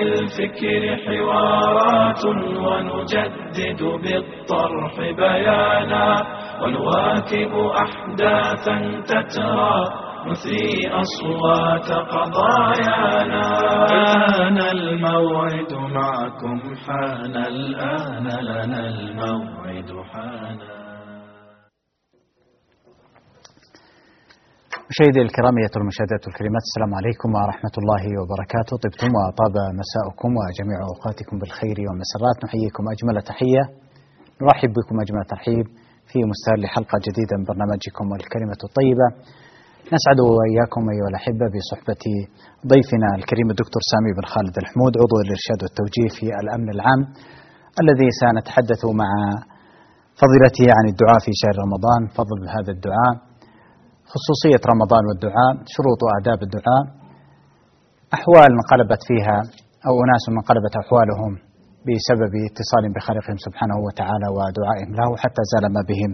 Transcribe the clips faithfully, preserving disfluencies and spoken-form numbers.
بالفكر حوارات ونجدد بالطرح بيانا ونواكب أحداثا تترى نثري أصوات قضايانا. الآن الموعد معكم حان، الآن لنا الموعد حان. مشاهدي الكرام أيها المشاهدات الكريمات، السلام عليكم ورحمة الله وبركاته. طبتم وطاب مساؤكم وجميع أوقاتكم بالخير والمسرات. نحييكم أجمل تحية، نرحب بكم أجمل ترحيب في مستهل حلقة جديدة من برنامجكم الكلمة الطيبة. نسعد وإياكم أيها الأحبة بصحبة ضيفنا الكريم الدكتور سامي بن خالد الحمود، عضو الإرشاد والتوجيه في الأمن العام، الذي سنتحدث مع فضيلته عن الدعاء في شهر رمضان، فضل هذا الدعاء، خصوصية رمضان والدعاء، شروط وآداب الدعاء، أحوال انقلبت فيها أو أناس انقلبت أحوالهم بسبب اتصال بخالقهم سبحانه وتعالى ودعائهم له حتى زال ما بهم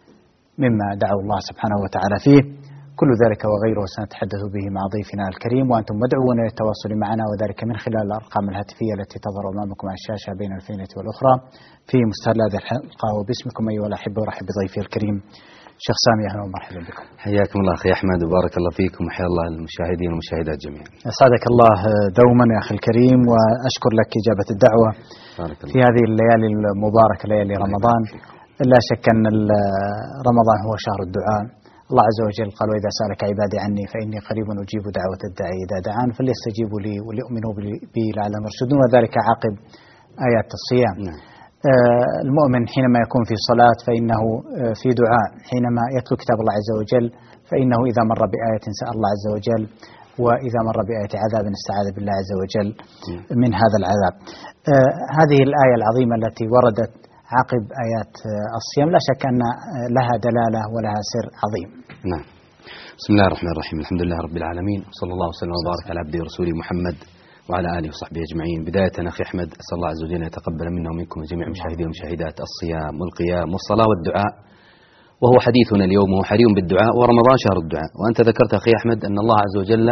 مما دعوا الله سبحانه وتعالى فيه. كل ذلك وغيره سنتحدث به مع ضيفنا الكريم، وأنتم مدعوون للتواصل معنا، وذلك من خلال الأرقام الهاتفية التي تظهر أمامكم على الشاشة بين الفينة والأخرى في مستهل هذه الحلقة. وباسمكم أيها الأحبة أرحب بضيفي الكريم شيخ سامي، أهلا ومرحبا بكم. حياكم الله أخي أحمد وبارك الله فيكم، وحيا الله المشاهدين والمشاهدات جميعا. أسعدك الله دوما يا أخي الكريم، وأشكر لك إجابة الدعوة في هذه الليالي المباركة، ليالي رمضان. لا شك أن رمضان هو شهر الدعاء. الله عز وجل قال: وإذا سألك عبادي عني فإني قريب أجيب دعوة الداعي إذا دعان فليستجيبوا لي وليؤمنوا بي لعلهم يرشدون، وذلك عقب آيات الصيام. نعم. آه المؤمن حينما يكون في صلاة فإنه آه في دعاء، حينما يتلو كتاب الله عز وجل فإنه إذا مر بآية سأل الله عز وجل، وإذا مر بآية عذاب استعاذ بالله عز وجل من هذا العذاب. آه هذه الآية العظيمة التي وردت عقب آيات الصيام لا شك أن لها دلالة ولها سر عظيم. نعم. بسم الله الرحمن الرحيم، الحمد لله رب العالمين، وصلى الله وسلم وبارك على عبده ورسوله محمد وعلى آله وصحبه أجمعين. بداية أخي أحمد، أسأل الله عز وجل أن يتقبل منا ومنكم وجميع المشاهدين والمشاهدات الصيام والقيام والصلاة والدعاء، وهو حديثنا اليوم، وهو حري بالدعاء، ورمضان شهر الدعاء. وأنت ذكرت أخي أحمد أن الله عز وجل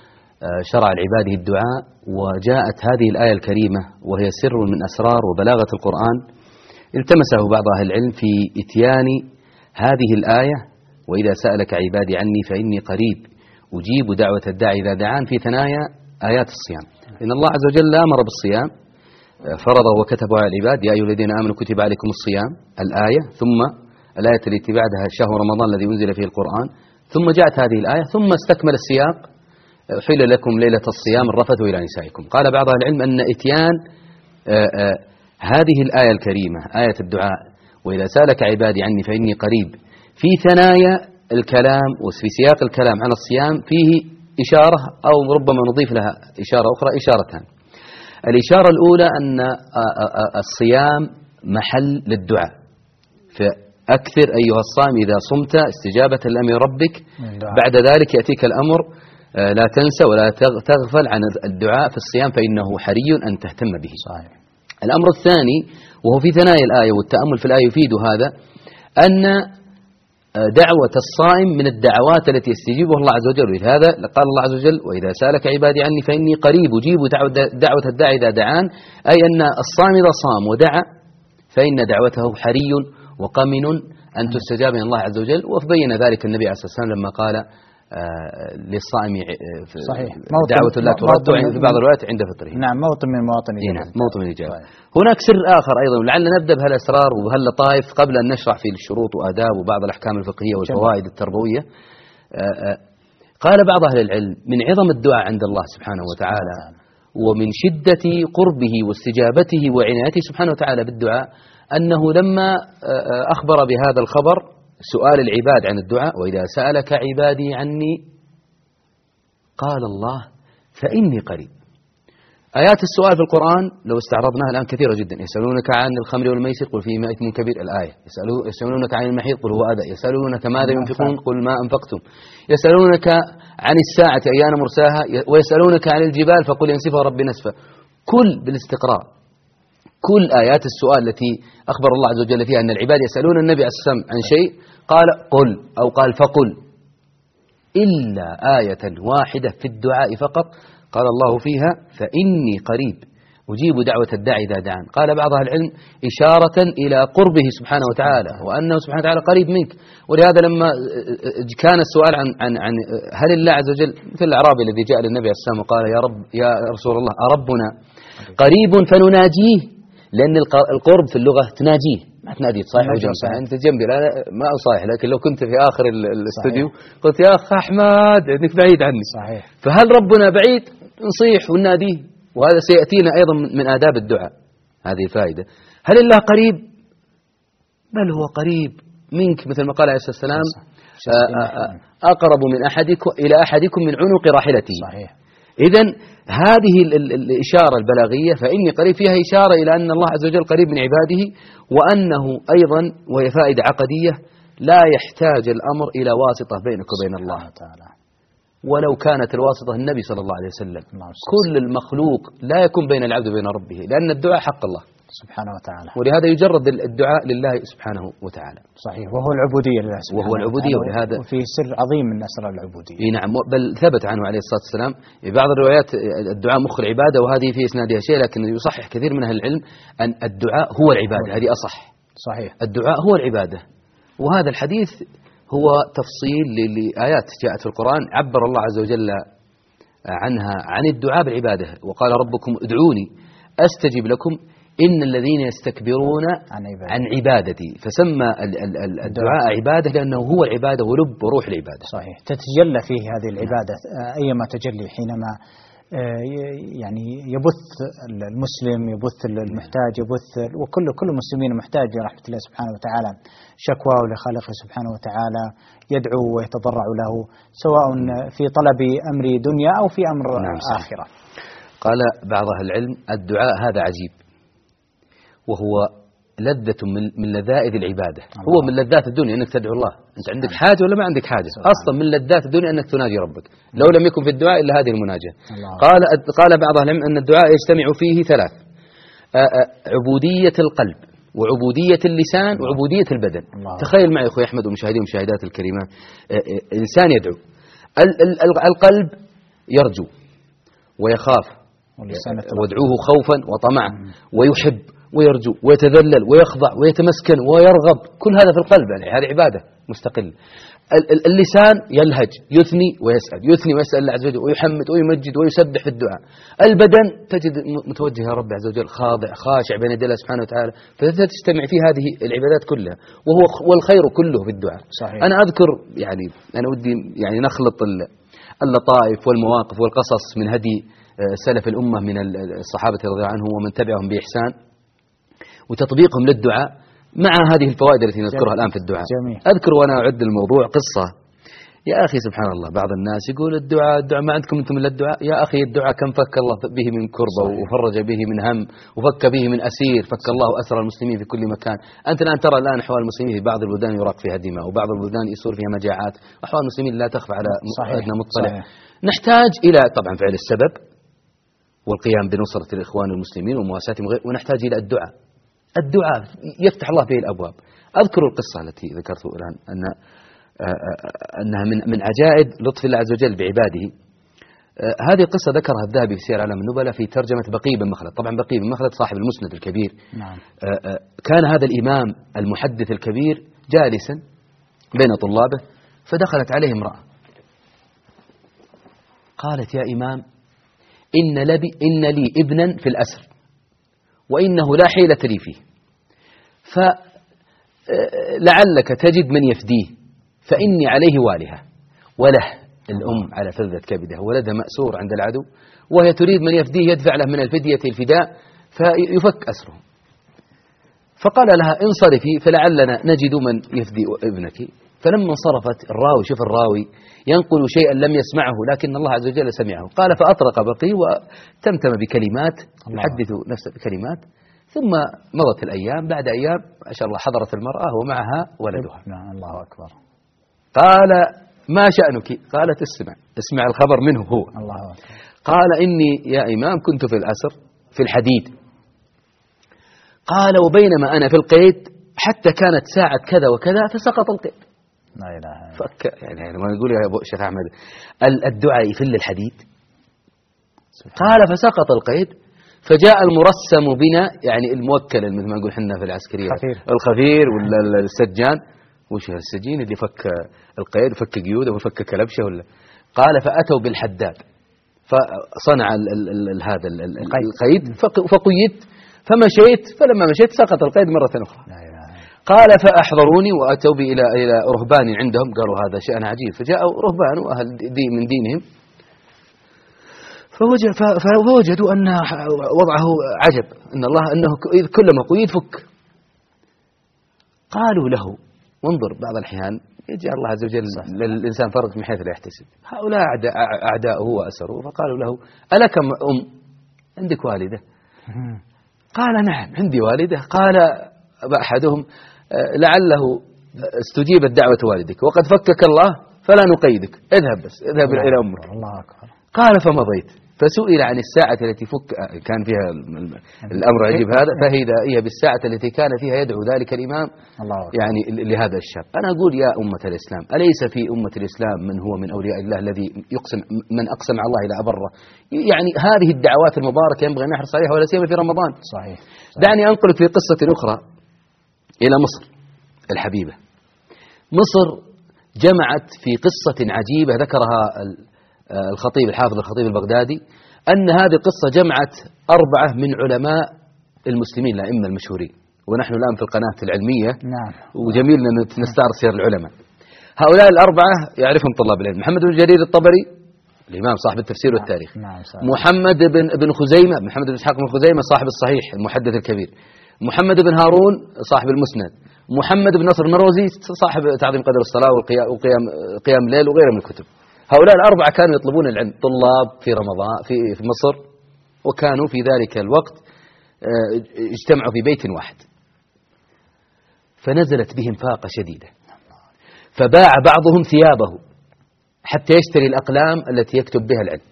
شرع لعباده الدعاء، وجاءت هذه الآية الكريمة وهي سر من أسرار وبلاغة القرآن التمسه بعض أهل العلم في إتيان هذه الآية: وإذا سألك عبادي عني فإني قريب أجيب دعوة الداعي إذا دعان، في ثنايا آيات الصيام. إن الله عز وجل أمر بالصيام، فرضه وكتبه على العباد: يا أيها الذين آمنوا كتب عليكم الصيام، الآية، ثم الآية التي بعدها شهر رمضان الذي أنزل فيه القرآن، ثم جاءت هذه الآية، ثم استكمل السياق: حل لكم ليلة الصيام الرفث إلى نسائكم. قال بعض أهل العلم أن إتيان آآ آآ هذه الآية الكريمة، آية الدعاء، وإذا سألك عبادي عني فإني قريب، في ثنايا الكلام وفي سياق الكلام عن الصيام فيه إشارة، أو ربما نضيف لها إشارة أخرى، إشارتان. الإشارة الأولى أن الصيام محل للدعاء، فأكثر أيها الصائم إذا صمت استجابة لأمر ربك، بعد ذلك يأتيك الأمر لا تنسى ولا تغفل عن الدعاء في الصيام، فإنه حري أن تهتم به. صحيح. الأمر الثاني وهو في ثنايا الآية، والتأمل في الآية يفيد هذا، أن دعوة الصائم من الدعوات التي يستجيبها الله عز وجل. هذا قال الله عز وجل: وإذا سألك عبادي عني فإني قريب أجيب دعوة الداعي إذا دعان، أي أن الصائم إذا صام ودعا فإن دعوته حري وقمن أن تستجاب من الله عز وجل. وبين ذلك النبي عليه الصلاة والسلام لما قال آه للصائم صحيح دعوة لا ترد في بعض الروايات عند فطره. نعم، موطن من مواطن الإجابة. موطن من الإجابة. هناك سر آخر أيضا، لعلنا نبدأ بهالأسرار وبهاللطائف قبل أن نشرح في الشروط وآداب وبعض الأحكام الفقهية والفوائد التربوية. آه آه قال بعض أهل العلم: من عظم الدعاء عند الله سبحانه وتعالى، ومن شدة قربه واستجابته وعنايته سبحانه وتعالى بالدعاء، أنه لما أخبر بهذا الخبر، سؤال العباد عن الدعاء: وإذا سألك عبادي عني، قال الله: فإني قريب. آيات السؤال في القرآن لو استعرضناها الآن كثيرة جدا. يسألونك عن الخمر والميسر قل فيهما إثم كبير، الآية. يسألونك عن المحيض قل هو أذى. يسألونك ماذا ينفقون قل ما أنفقتم. يسألونك عن الساعة أيان مرساها، ويسألونك عن الجبال فقل ينسفها ربي نسفا. كل بالاستقراء كل آيات السؤال التي أخبر الله عز وجل فيها أن العباد يسألون النبي عليه الصلاة والسلام عن شيء قال قل أو قال فقل، إلا آية واحدة في الدعاء فقط قال الله فيها: فإني قريب أجيب دعوة الداعي إذا دعان. قال بعض أهل العلم إشارة إلى قربه سبحانه وتعالى وأنه سبحانه وتعالى قريب منك. ولهذا لما كان السؤال عن عن عن هل الله عز وجل مثل الأعرابي الذي جاء للنبي عليه السلام وقال يا رب يا رسول الله أربنا قريب فنناجيه، لأن القرب في اللغة تناجيه ما تنادي تصايح وجنبه أنت جنبي لا ما أصايح، لكن لو كنت في آخر الاستوديو قلت يا أخ أحمد إنك بعيد عني. صحيح. فهل ربنا بعيد نصيح ونناديه، وهذا سيأتينا أيضا من آداب الدعاء هذه فائدة. هل الله قريب؟ بل هو قريب منك مثل ما قال عليه الصلاة والسلام أقرب من أحدكم إلى أحدكم من عنق راحلته. صحيح. إذن هذه الإشارة البلاغية فإني قريب فيها إشارة إلى أن الله عز وجل قريب من عباده، وأنه أيضا وهي فائدة عقدية لا يحتاج الأمر إلى واسطة بينك وبين الله تعالى، ولو كانت الواسطة النبي صلى الله عليه وسلم. كل المخلوق لا يكون بين العبد وبين ربه، لأن الدعاء حق الله سبحانه وتعالى، ولهذا يجرد الدعاء لله سبحانه وتعالى. صحيح. وهو العبودية لله سبحانه وهو العبودية وتعالى. ولهذا وفي سر عظيم من أسرار العبودية. نعم. بل ثبت عنه عليه الصلاة والسلام في بعض الروايات الدعاء مخ العبادة، وهذه في إسنادها شيء، لكن يصحح كثير من أهل العلم أن الدعاء هو العبادة. هذه أصح. صحيح. الدعاء هو العبادة. وهذا الحديث هو تفصيل لآيات جاءت في القرآن عبر الله عز وجل عنها عن الدعاء بالعبادة، وقال ربكم ادعوني أستجب لكم إن الذين يستكبرون عن عبادتي, عن عبادتي. فسمى الدعاء عبادة لأنه هو العبادة ولب وروح العبادة. صحيح. تتجلى فيه هذه العبادة أيما تجلي حينما يعني يبث المسلم يبث المحتاج يبث وكل كل المسلمين محتاج لرحمة الله سبحانه وتعالى، شكواه لخالقه سبحانه وتعالى، يدعو ويتضرع له سواء في طلب أمر دنيا أو في أمر نعم آخرة. قال بعض أهل العلم الدعاء هذا عجيب، وهو لذة من من لذائذ العبادة. الله. هو من لذات الدنيا أنك تدعو الله، أنت عندك حاجة ولا ما عندك حاجة؟ سبحان. أصلا من لذات الدنيا أنك تناجي ربك، لو لم يكن في الدعاء إلا هذه المناجاة. الله. قال قال بعض أهل العلم أن الدعاء يجتمع فيه ثلاث: عبودية القلب وعبودية اللسان وعبودية البدن. الله. تخيل معي أخوي أحمد ومشاهدي ومشاهدات الكريمات، إنسان يدعو، القلب يرجو ويخاف، وادعوه خوفا وطمعا، ويحب ويرجو ويتذلل ويخضع ويتمسكن ويرغب، كل هذا في القلب، يعني هذه عبادة مستقلة. اللسان يلهج يثني ويسأل يثني ويسأل الله عز وجل ويحمد ويمجد ويسبح في الدعاء. البدن تجد متوجه يا رب عز وجل خاضع خاشع بين يدي الله سبحانه وتعالى، فتجتمع في هذه العبادات كلها، وهو والخير كله في الدعاء. صحيح. أنا أذكر يعني أنا ودي يعني نخلط اللطائف والمواقف والقصص من هدي سلف الأمة من الصحابة رضي الله عنهم ومن تبعهم بإحسان، وتطبيقهم للدعاء مع هذه الفوائد التي نذكرها الآن في الدعاء. جميل. أذكر وأنا أعد الموضوع قصة. يا أخي سبحان الله، بعض الناس يقول الدعاء الدعاء ما عندكم أنتم إلا الدعاء. يا أخي الدعاء كم فك الله به من كربة، وفرج به من هم، وفك به من أسير، فك الله أسر المسلمين في كل مكان. أنت الآن ترى الآن أحوال المسلمين في بعض البلدان يراق فيها دماء، وبعض البلدان يصير فيها مجاعات، وأحوال المسلمين لا تخفى على أدنى مطلع. صحيح. نحتاج إلى طبعا فعل السبب والقيام بنصرة الإخوان المسلمين ومواساتهم، ونحتاج إلى الدعاء. الدعاء يفتح الله به الأبواب. أذكر القصة التي ذكرت الآن أن أنها من من عجائب لطف الله عز وجل بعباده. هذه القصة ذكرها الذهبي في سير أعلام النبلاء في ترجمة بقي بن مخلد. طبعا بقي بن مخلد صاحب المسند الكبير. نعم. كان هذا الإمام المحدث الكبير جالسا بين طلابه، فدخلت عليه امرأة قالت: يا إمام، إن لي إن لي ابنا في الأسر، وإنه لا حيلة لي فيه، فلعلك تجد من يفديه، فإني عليه والها، وله الأم على فذة كبده، ولدها مأسور عند العدو، وهي تريد من يفديه يدفع له من الفدية الفداء فيفك أسره. فقال لها: انصرفي فلعلنا نجد من يفدي ابنك. فلما انصرفت الراوي، شوف الراوي ينقل شيئا لم يسمعه لكن الله عز وجل سمعه، قال: فأطرق بقي وتمتم بكلمات، يحدث نفسه بكلمات، ثم مضت الأيام. بعد أيام ما شاء الله حضرت المرأة ومعها ولدها. نعم. الله أكبر. قال: ما شأنك؟ قالت: اسمع اسمع الخبر منه هو. الله أكبر. قال: إني يا إمام كنت في الأسر في الحديد. قال: وبينما أنا في القيد حتى كانت ساعة كذا وكذا فسقط القيد. لا إله إلا الله. فك يعني ما يقول يا أبو شيخ أحمد الدعاء يفل الحديد. قال: فسقط القيد، فجاء المرسم بنا، يعني الموكل مثل ما نقول احنا في العسكرية، خفير. الخفير ولا السجان، وش السجين اللي فك القيد وفك قيوده وفك كلبشه ولا. قال فأتوا بالحداد فصنع ال ال ال هذا ال ال القيد فقيدت، فمشيت، فلما مشيت سقط القيد مرة أخرى. قال فأحضروني وأتوا بي إلى إلى رهبان عندهم، قالوا هذا شأن عجيب، فجاءوا رهبان وأهل دين من دينهم فوجدوا أن وضعه عجب، أن الله أنه كلما قيد فك. قالوا له وانظر بعض الأحيان يجعل الله عز وجل للإنسان فرج من حيث لا يحتسب. هؤلاء أعداؤه وأسروه، فقالوا له ألك أم؟ عندك والدة؟ قال نعم عندي والدة. قال أحدهم لعله استجيبت دعوة والدك وقد فكك الله فلا نقيدك، اذهب بس اذهب إلى أمك. الله أكبر. قال فمضيت. فسئل عن الساعة التي فك كان فيها الأمر عجيب هذا، فهي هي بالساعة التي كان فيها يدعو ذلك الإمام الله يعني لهذا الشاب. أنا أقول يا أمة الإسلام، أليس في أمة الإسلام من هو من أولياء الله الذي يقسم من أقسم على الله إلى أبره؟ يعني هذه الدعوات المباركة ينبغي أن نحرص عليها ولا سيما في رمضان. صحيح. دعني أنقلك في قصة أخرى إلى مصر الحبيبة. مصر جمعت في قصة عجيبة ذكرها الخطيب الحافظ الخطيب البغدادي، أن هذه القصة جمعت أربعة من علماء المسلمين الأئمة المشهورين، ونحن الآن في القناة العلمية. نعم. وجميل أن نستعرض سير العلماء. هؤلاء الأربعة يعرفهم طلاب العلم: محمد بن جرير الطبري الإمام صاحب التفسير نعم. والتاريخ، نعم. محمد بن بن خزيمة محمد بن إسحاق بن خزيمة صاحب الصحيح المحدث الكبير، محمد بن هارون صاحب المسند، محمد بن نصر المروزي صاحب تعظيم قدر الصلاة وقيام قيام الليل وغيره من الكتب. هؤلاء الأربعة كانوا يطلبون العلم، طلاب في رمضان في في مصر، وكانوا في ذلك الوقت اجتمعوا في بيت واحد. فنزلت بهم فاقة شديدة، فباع بعضهم ثيابه حتى يشتري الأقلام التي يكتب بها العلم.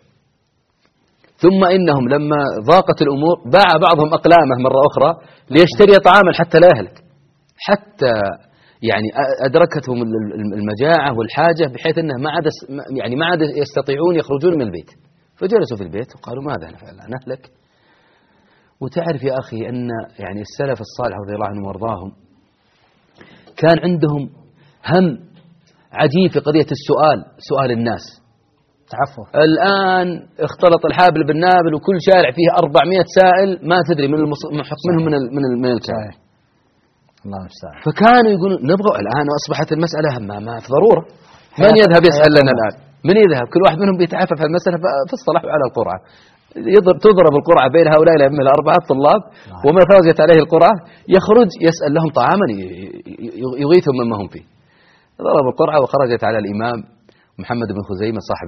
ثم إنهم لما ضاقت الأمور باع بعضهم أقلامه مرة أخرى ليشتري طعاما حتى لا يهلك، حتى يعني أدركتهم المجاعة والحاجة بحيث أنه ما عاد يعني ما عاد يستطيعون يخرجون من البيت. فجلسوا في البيت وقالوا ماذا نفعل؟ نهلك. وتعرف يا أخي أن يعني السلف الصالح رضي الله عنهم وارضاهم كان عندهم هم عجيب في قضية السؤال، سؤال الناس. تعفو. الآن اختلط الحابل بالنابل وكل شارع فيه أربعمائة سائل ما تدري من المحق منهم من من من الكلام. الله المستعان. فكانوا يقولون نبغى الآن، وأصبحت المسألة ما ما في ضرورة. من يذهب يسأل لنا الآن؟ من يذهب؟ كل واحد منهم بيتعفف في المسألة، فاصطلحوا على القرعة. تضرب القرعة بين هؤلاء الأئمة الأربعة الطلاب، ومن خرجت عليه القرعة يخرج يسأل لهم طعاما يغيثهم مما هم فيه. ضرب القرعة وخرجت على الإمام محمد بن خزيمة صاحب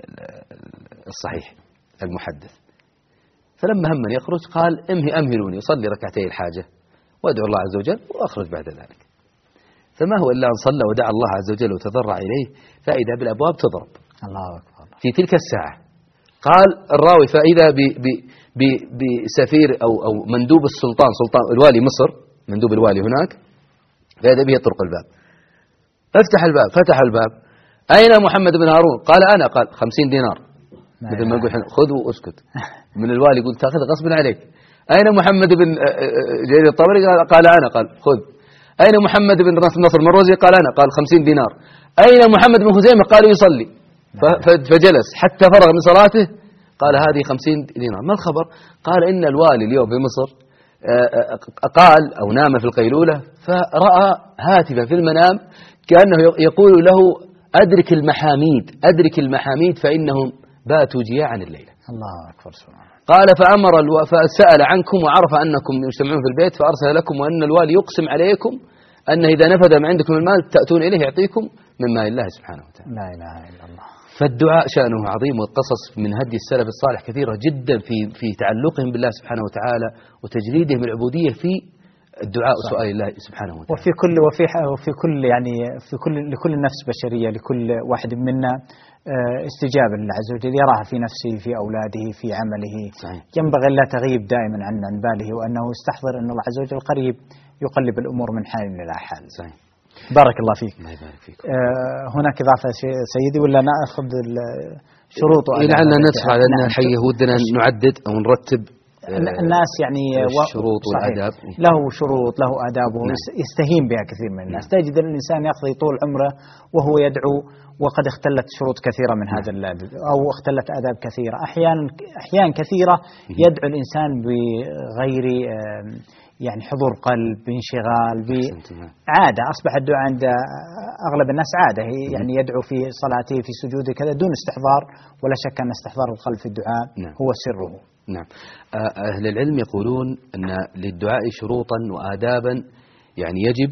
الصحيح المحدث. فلما هم من يخرج قال امهي أمهلوني يصلي ركعتي الحاجة وادعو الله عز وجل وأخرج بعد ذلك. فما هو إلا أن صلى ودعا الله عز وجل وتضرع إليه، فإذا بالأبواب تضرب. الله أكبر. في تلك الساعة قال الراوي فإذا بسفير أو أو مندوب السلطان، سلطان الوالي مصر، مندوب الوالي هناك، فإذا به يطرق الباب. افتح الباب، فتح الباب. أين محمد بن هارون؟ قال أنا. قال خمسين دينار، مثل ما يقول خذ واسكت. من الوالي يقول تأخذ غصبا عليك. أين محمد بن جرير الطبري؟ قال أنا. قال خذ. أين محمد بن نصر المروزي؟ قال أنا. قال خمسين دينار. أين محمد بن خزيمة؟ قال يصلي. فجلس حتى فرغ من صلاته. قال هذه خمسين دينار. ما الخبر؟ قال إن الوالي اليوم في مصر قال أو نام في القيلولة فرأى هاتفا في المنام كأنه يقول له أدرك المحاميد، أدرك المحاميد فإنهم باتوا جياعا الليلة. الله أكبر. سبحانه. قال فأمر الو... فسأل عنكم وعرف أنكم مجتمعون في البيت فأرسل لكم، وأن الوالي يقسم عليكم أن إذا نفذ ما عندكم من المال تأتون إليه يعطيكم من مال الله سبحانه وتعالى. لا إله إلا الله. فالدعاء شأنه عظيم، والقصص من هدي السلف الصالح كثيرة جدا في في تعلقهم بالله سبحانه وتعالى وتجريدهم العبودية في الدعاء وسؤال الله سبحانه وتعالى. وفي كل وفي وفي كل يعني في كل لكل نفس بشرية، لكل واحد منا استجابة لله عز وجل يراها في نفسه، في أولاده، في عمله. صحيح. ينبغي لا تغيب دائما عن عن باله، وأنه يستحضر أن الله عز وجل قريب يقلب الأمور من حال إلى حال. صحيح. بارك الله فيك. الله يبارك فيك. آه هناك إضافة سيدي ولا نأخذ الشروط؟ لعلنا ندفع لأن الحقيقة ودنا نعدد أو نرتب الناس يعني الشروط والآداب، له شروط له آداب نعم. يستهين بها كثير من الناس. نعم. تجد الإنسان يقضي طول عمره وهو يدعو وقد اختلت شروط كثيرة من هذا نعم. أو اختلت آداب كثيرة. أحيانا أحيان كثيرة يدعو الإنسان بغير يعني حضور قلب، بانشغال، بعادة. أصبح الدعاء عند أغلب الناس عادة، يعني يدعو في صلاته في سجوده كذا دون استحضار، ولا شك أن استحضار القلب في الدعاء نعم. هو سره. نعم. أهل العلم يقولون أن للدعاء شروطا وآدابا يعني يجب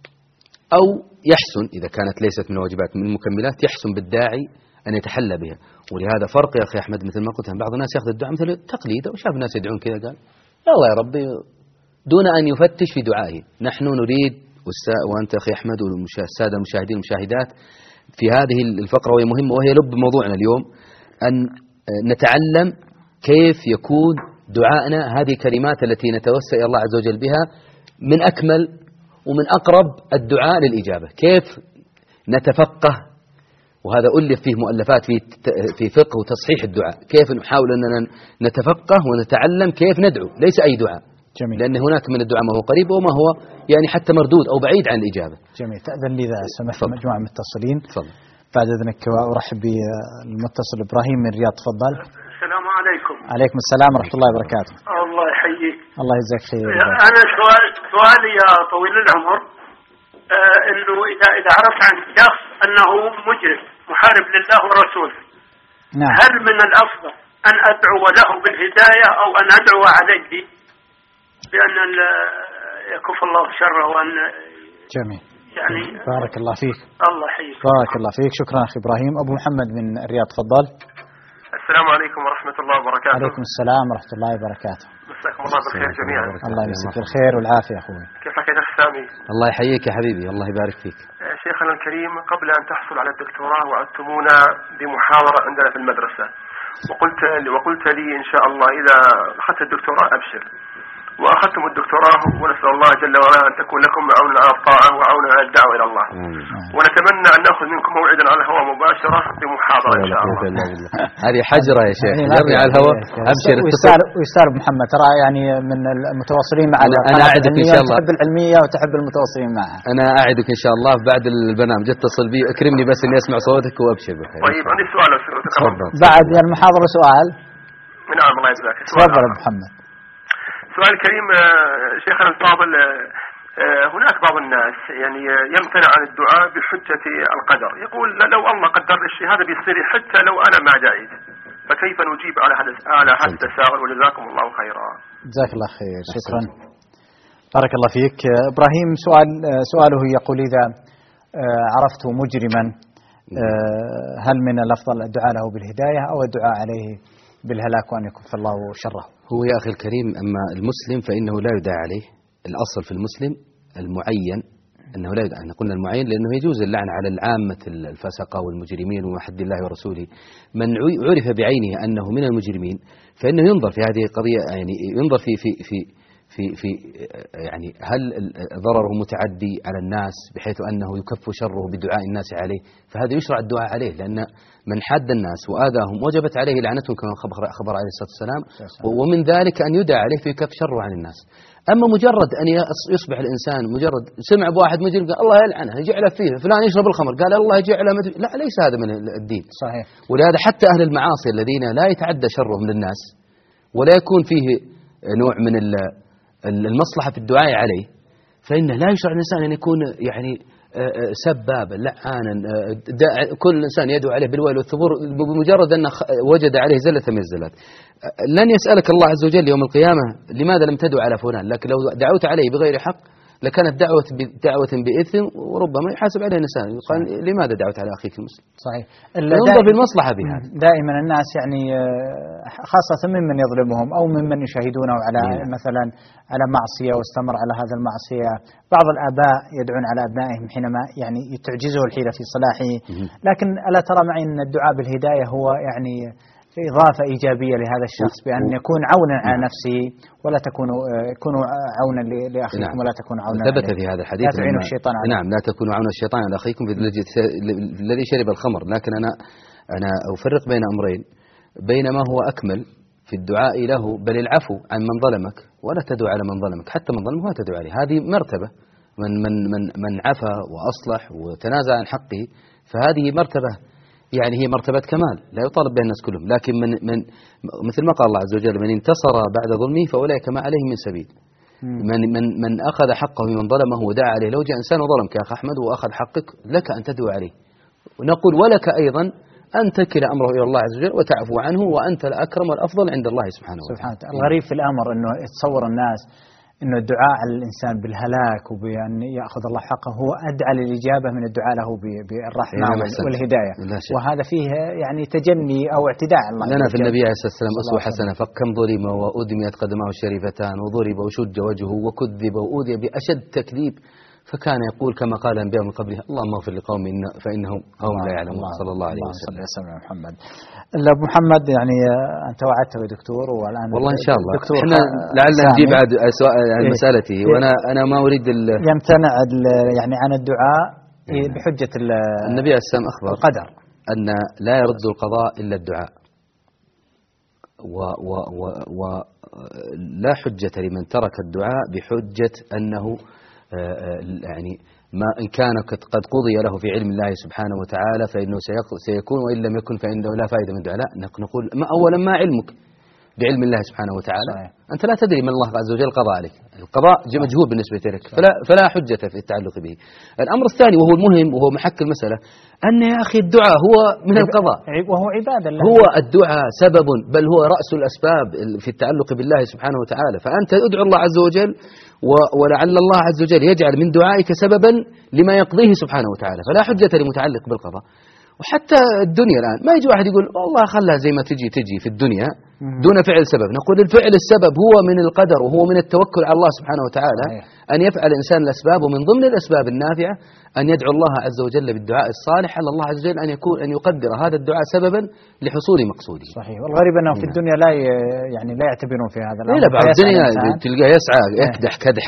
أو يحسن إذا كانت ليست من الواجبات من المكملات، يحسن بالداعي أن يتحلى بها. ولهذا فرق يا أخي أحمد مثل ما قلت، بعض الناس يأخذ الدعاء مثل تقليد، وشاف الناس يدعون كذا قال يلا يا ربي، دون أن يفتش في دعائه. نحن نريد وأنت أخي أحمد والسادة المشاهدين والمشاهدات في هذه الفقرة، وهي مهمة وهي لب موضوعنا اليوم، أن نتعلم كيف يكون دعائنا، هذه كلمات التي نتوسل إلى الله عز وجل بها، من أكمل ومن أقرب الدعاء للإجابة. كيف نتفقه، وهذا ألف فيه مؤلفات في في فقه وتصحيح الدعاء، كيف نحاول أننا نتفقه ونتعلم كيف ندعو، ليس أي دعاء. جميل. لأن هناك من الدعاء ما هو قريب وما هو يعني حتى مردود أو بعيد عن الإجابة. جميل. تأذن لي إذا سمحت مجموعة من المتصلين. تفضل. بعد إذنك أرحب بالمتصل إبراهيم من الرياض. تفضل. السلام عليكم. عليكم السلام ورحمة الله وبركاته. الله يحييك. الله يجزاك خير. أنا سؤال سؤالي يا طويل العمر، آه إنه إذا إذا عرفت عن شخص أنه مجرم محارب لله ورسوله، نعم. هل من الأفضل أن أدعو له بالهداية أو أن أدعو عليه بأن يكف الله شره وأن جميل يعني بارك الله فيك. الله يحييك. بارك الله فيك. شكرا أخي إبراهيم. أبو محمد من الرياض. تفضل. السلام عليكم ورحمة الله وبركاته. عليكم السلام ورحمة الله وبركاته. مساكم الله بالخير جميعا. الله يمسك بالخير والعافية أخوي. كيفك يا سامي؟ الله يحييك يا حبيبي، الله يبارك فيك. شيخنا الكريم، قبل أن تحصل على الدكتوراه وعدتمونا بمحاضرة عندنا في المدرسة، وقلت وقلت لي إن شاء الله إذا أخذت الدكتوراه أبشر، وأخذتم الدكتوراه، ونسأل الله جل وعلا أن تكون لكم معونا على الطاعة وعونا على الدعوة إلى الله. مم. ونتمنى أن نأخذ منكم موعدا على الهواء مباشرة بمحاضرة إن شاء الله. هذه حجرة يا شيخ، جرني على الهواء أبشر. ويستار محمد ترى يعني من المتواصلين معنا. أنا, أنا أعدك إن شاء الله. تحب العلمية وتحب المتواصلين معها. أنا أعدك إن شاء الله بعد البرنامج اتصل بي، أكرمني بس إني أسمع صوتك وأبشر بخير. طيب عندي سؤال بعد المحاضرة. سؤال. نعم الله يجزاك. تفضل يا محمد. سؤال كريم شيخنا الفاضل، هناك بعض الناس يعني يمتنع عن الدعاء بحجة القدر، يقول لو الله قدر الشيء هذا بيصير حتى لو أنا ما جائز، فكيف نجيب على هذا على هذا التساؤل؟ وجزاكم الله خيرا. جزاك الله خير. شكرا. بارك الله فيك. إبراهيم سؤال سؤاله يقول إذا عرفت مجرما هل من الأفضل الدعاء له بالهداية أو الدعاء عليه بالهلاك وأن يكف الله شره؟ هو يا أخي الكريم، أما المسلم فإنه لا يدعى عليه. الأصل في المسلم المعين أنه لا يدعى. قلنا المعين لأنه يجوز اللعن على العامة الفسقة والمجرمين ومحد الله ورسوله. من عرف بعينه أنه من المجرمين فإنه ينظر في هذه القضية، يعني ينظر في في في في في يعني هل ضرره متعدي على الناس بحيث أنه يكف شره بدعاء الناس عليه، فهذا يشرع الدعاء عليه، لأن من حد الناس وآذاهم وجبت عليه لعنتهم كما خبر عليه الصلاة والسلام، ومن ذلك أن يدعى عليه في كف شره عن الناس. أما مجرد أن يصبح الإنسان مجرد سمع بواحد مجرم قال الله يلعنه يجعله فيه، فلان يشرب الخمر قال الله يجعله مد... لا، ليس هذا من الدين. صحيح. ولهذا حتى أهل المعاصي الذين لا يتعدى شرهم للناس ولا يكون فيه نوع من المصلحة في الدعاء عليه، فإنه لا يشرع الإنسان أن يكون يعني سبابا لعانا كل إنسان يدعو عليه بالويل والثبور بمجرد أن وجد عليه زلة من الزلات. لن يسألك الله عز وجل يوم القيامة لماذا لم تدعو على فلان، لكن لو دعوت عليه بغير حق لكانت دعوة دعوة بإثم وربما يحاسب عليه الإنسان، يقال لماذا دعوت على أخيك المسلم. صحيح. ينظر بالمصلحة بها. دائما الناس يعني خاصة ممن يظلمهم أو ممن يشاهدونه على مم. مثلا على معصية واستمر على هذا المعصية. بعض الآباء يدعون على أبنائهم حينما يعني تعجزه الحيلة في صلاحه، لكن ألا ترى معي أن الدعاء بالهداية هو يعني إضافة إيجابية لهذا الشخص بأن يكون عونا على نفسه ولا تكونوا كونوا عونا لأخيكم. نعم. ولا تكونوا عونا. ثبت في هذا الحديث لا تعينوا الشيطان عليكم. نعم، لا تكونوا عونا الشيطان على أخيكم الذي شرب الخمر. لكن أنا أنا أفرق بين أمرين، بين ما هو أكمل في الدعاء له بل العفو عن من ظلمك، ولا تدعو على من ظلمك، حتى من ظلمك ولا تدعو عليه. هذه مرتبة من من من من عفا وأصلح وتنازع عن حقه، فهذه مرتبة يعني هي مرتبة كمال لا يطالب بها الناس كلهم. لكن من من مثل ما قال الله عز وجل: من انتصر بعد ظلمه فأولئك ما عليهم من سبيل. من من من أخذ حقه من ظلمه ودعا عليه. لو جاء إنسان وظلمك يا أخ أحمد وأخذ حقك، لك أن تدعو عليه، ونقول ولك أيضا أن تكل أمره إلى الله عز وجل وتعفو عنه، وأنت الأكرم والأفضل عند الله سبحانه وتعالى. سبحانه وتعالى. الغريب في الأمر أنه يتصور الناس أنه الدعاء على الإنسان بالهلاك وبأن يأخذ الله حقه هو أدعى للإجابة من الدعاء له بالرحمة والهداية، وهذا فيه يعني تجني أو اعتداء على الله. لنا في النبي عليه الصلاة والسلام أسوة حسنة، فكم ظلم وأدميت قدماه الشريفتان وضرب وشج وجهه وكذب وأوذي بأشد تكذيب، فكان يقول كما قال الأنبياء من قبله: اللهم اغفر لقوم فإنهم قوم لا يعلمون. صلى الله عليه وسلم. الله عليه محمد. أبو محمد، يعني أنت وعدت يا دكتور، والآن والله إن شاء الله احنا لعلنا نجيب بعد عن مسألتي، وأنا أنا ما أريد يمتنع يعني عن الدعاء بحجة النبي عليه السلام أخبر القدر أن لا يرد القضاء إلا الدعاء، و و و ولا حجة لمن ترك الدعاء بحجة أنه يعني ما إن كان قد قضي له في علم الله سبحانه وتعالى فإنه سيكون، وإن لم يكن فإنه لا فائدة من الدعاء. لا، نقول ما أولا ما علمك بعلم الله سبحانه وتعالى. صحيح. أنت لا تدري من الله عز وجل قضى عليك، القضاء مجهول بالنسبة لك، فلا, فلا حجة في التعلق به. الأمر الثاني وهو المهم وهو محك المسألة، أن يا أخي الدعاء هو من القضاء، وهو عبادة الله. هو الدعاء سبب، بل هو رأس الأسباب في التعلق بالله سبحانه وتعالى. فأنت ادعو الله عز وجل، ولعل الله عز وجل يجعل من دعائك سببا لما يقضيه سبحانه وتعالى، فلا حجة لمتعلق بالقضاء. وحتى الدنيا الآن ما يجي واحد يقول والله خلها زي ما تجي تجي في الدنيا دون فعل سبب. نقول الفعل السبب هو من القدر، وهو من التوكل على الله سبحانه وتعالى. أن يفعل الإنسان الأسباب، ومن ضمن الأسباب النافعة أن يدعو الله عز وجل بالدعاء الصالح، على الله عز وجل أن يكون أن يقدر هذا الدعاء سببا لحصول مقصوده. صحيح. والغريب أنه في الدنيا لا يعني لا يعتبرون في هذا الأمر. لا، بعض الدنيا تلقاه يسعى يكدح كدح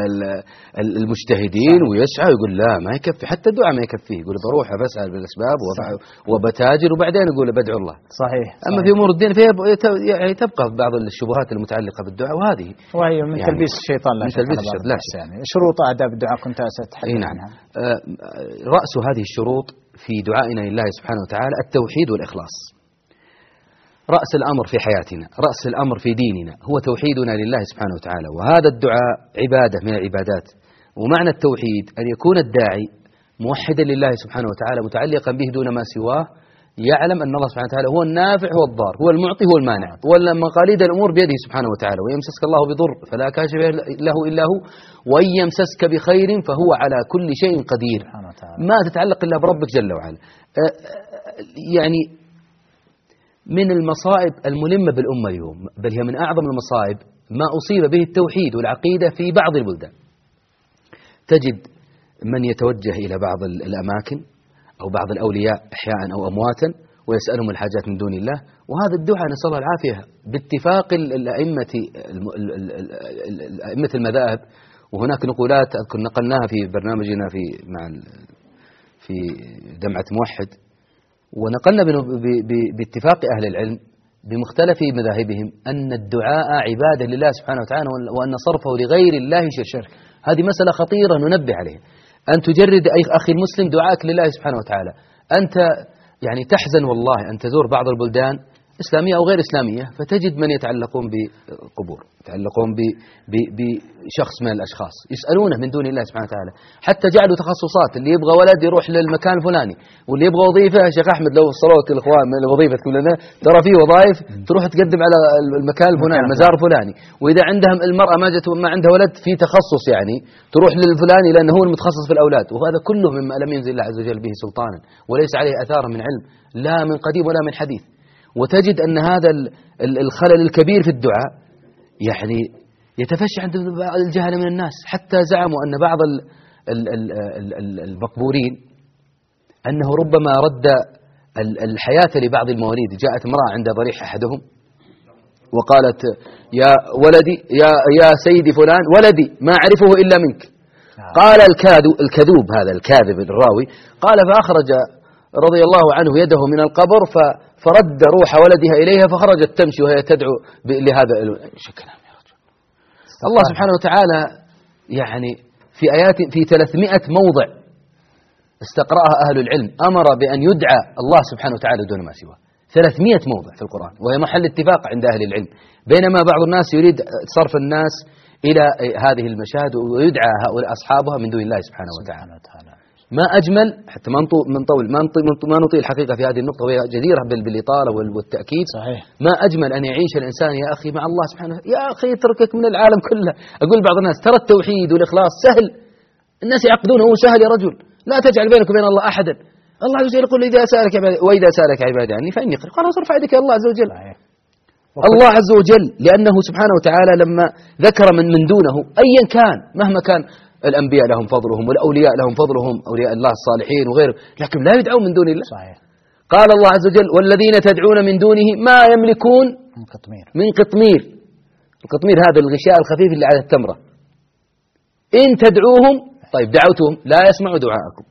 المجتهدين ويسعى ويقول لا ما يكفي، حتى الدعاء ما يكفيه، يقول بروح بسعى بالأسباب وبتاجر وبعدين يقول بدعو الله. صحيح. أما في أمور الدين فهي يعني تبقى بعض الشبهات المتعلقة بالدعاء، وهذه وهي من يعني تلبيس الشيطان. لا من تلبيس الشيطان. لا يعني شروط آداب الدعاء كنت أتحدث نعم. عنها. آه رأس هذه الشروط في دعائنا لله سبحانه وتعالى التوحيد والإخلاص. رأس الأمر في حياتنا، رأس الأمر في ديننا هو توحيدنا لله سبحانه وتعالى، وهذا الدعاء عبادة من العبادات. ومعنى التوحيد أن يكون الداعي موحدا لله سبحانه وتعالى متعلقا به دون ما سواه، يعلم أن الله سبحانه وتعالى هو النافع هو الضار، هو المعطي هو المانع، ومقاليد الأمور بيده سبحانه وتعالى. ويمسسك الله بضر فلا كاشف له إلا هو، وإن يمسسك بخير فهو على كل شيء قدير. ما تتعلق إلا بربك جل وعلا. يعني من المصائب الملمة بالأمة اليوم، بل هي من أعظم المصائب، ما أصيب به التوحيد والعقيدة في بعض البلدان. تجد من يتوجه إلى بعض الأماكن أو بعض الأولياء أحياء أو أمواتا ويسألهم الحاجات من دون الله، وهذا الدعاء نسأل الله العافية باتفاق الأئمة أئمة المذاهب. وهناك نقولات أذكر نقلناها في برنامجنا في مع في جمعة موحد، ونقلنا باتفاق أهل العلم بمختلف مذاهبهم أن الدعاء عبادة لله سبحانه وتعالى، وأن صرفه لغير الله شرك. هذه مسألة خطيرة ننبه عليها. أن تجرد أخي المسلم دعاءك لله سبحانه وتعالى. أنت يعني تحزن والله أن تزور بعض البلدان إسلامية أو غير إسلامية، فتجد من يتعلقون بقبور، يتعلقون بشخص من الأشخاص، يسألونه من دون الله سبحانه وتعالى. حتى جعلوا تخصصات، اللي يبغى ولد يروح للمكان الفلاني، واللي يبغى وظيفة. شيخ أحمد لو وصلوك الإخوان من الوظيفة تقول لنا ترى في وظائف تروح تقدم على المكان الفلاني، المزار الفلاني. وإذا عندها المرأة ما جت ما عندها ولد في تخصص يعني تروح للفلاني لأنه هو المتخصص في الأولاد. وهذا كله مما لم ينزل الله عز وجل به سلطانا، وليس عليه أثار من علم لا من قديم ولا من حديث. وتجد أن هذا الخلل الكبير في الدعاء يعني يتفشى عند الجهل من الناس، حتى زعموا أن بعض المقبورين أنه ربما رد الحياة لبعض المواليد. جاءت امرأة عند ضريح أحدهم وقالت يا ولدي يا يا سيدي فلان ولدي ما أعرفه إلا منك. قال الكذوب هذا الكاذب الراوي قال فأخرج رضي الله عنه يده من القبر فرد روح ولدها إليها فخرجت تمشي وهي تدعو لهذا شكرا يا رجل. الله سبحانه وتعالى يعني في آيات في ثلاثمائة موضع استقرأها أهل العلم أمر بأن يدعى الله سبحانه وتعالى دون ما سواه. ثلاثمائة موضع في القرآن، وهي محل اتفاق عند أهل العلم، بينما بعض الناس يريد صرف الناس إلى هذه المشاهد ويدعى هؤلاء أصحابها من دون الله سبحانه وتعالى. ما أجمل حتى ما نطول ما ما نطيل الحقيقة في هذه النقطة، وهي جديرة بالإطالة والتأكيد. صحيح. ما أجمل أن يعيش الإنسان يا أخي مع الله سبحانه. يا أخي اتركك من العالم كله. أقول بعض الناس ترى التوحيد والإخلاص سهل، الناس يعقدونه هو سهل يا رجل، لا تجعل بينك وبين الله أحدا. الله عز وجل يقول إذا سألك عبادي وإذا سألك عبادي عني فإني قريب. خلاص ارفع يدك يا الله عز وجل. الله عز وجل لأنه سبحانه وتعالى لما ذكر من من دونه أيا كان مهما كان، الأنبياء لهم فضلهم والأولياء لهم فضلهم، أولياء الله الصالحين وغيرهم، لكن لا يدعون من دون الله. صحيح. قال الله عز وجل والذين تدعون من دونه ما يملكون من قطمير. من قطمير. القطمير هذا الغشاء الخفيف اللي على التمرة. إن تدعوهم، طيب دعوتهم لا يسمعوا دعاءكم،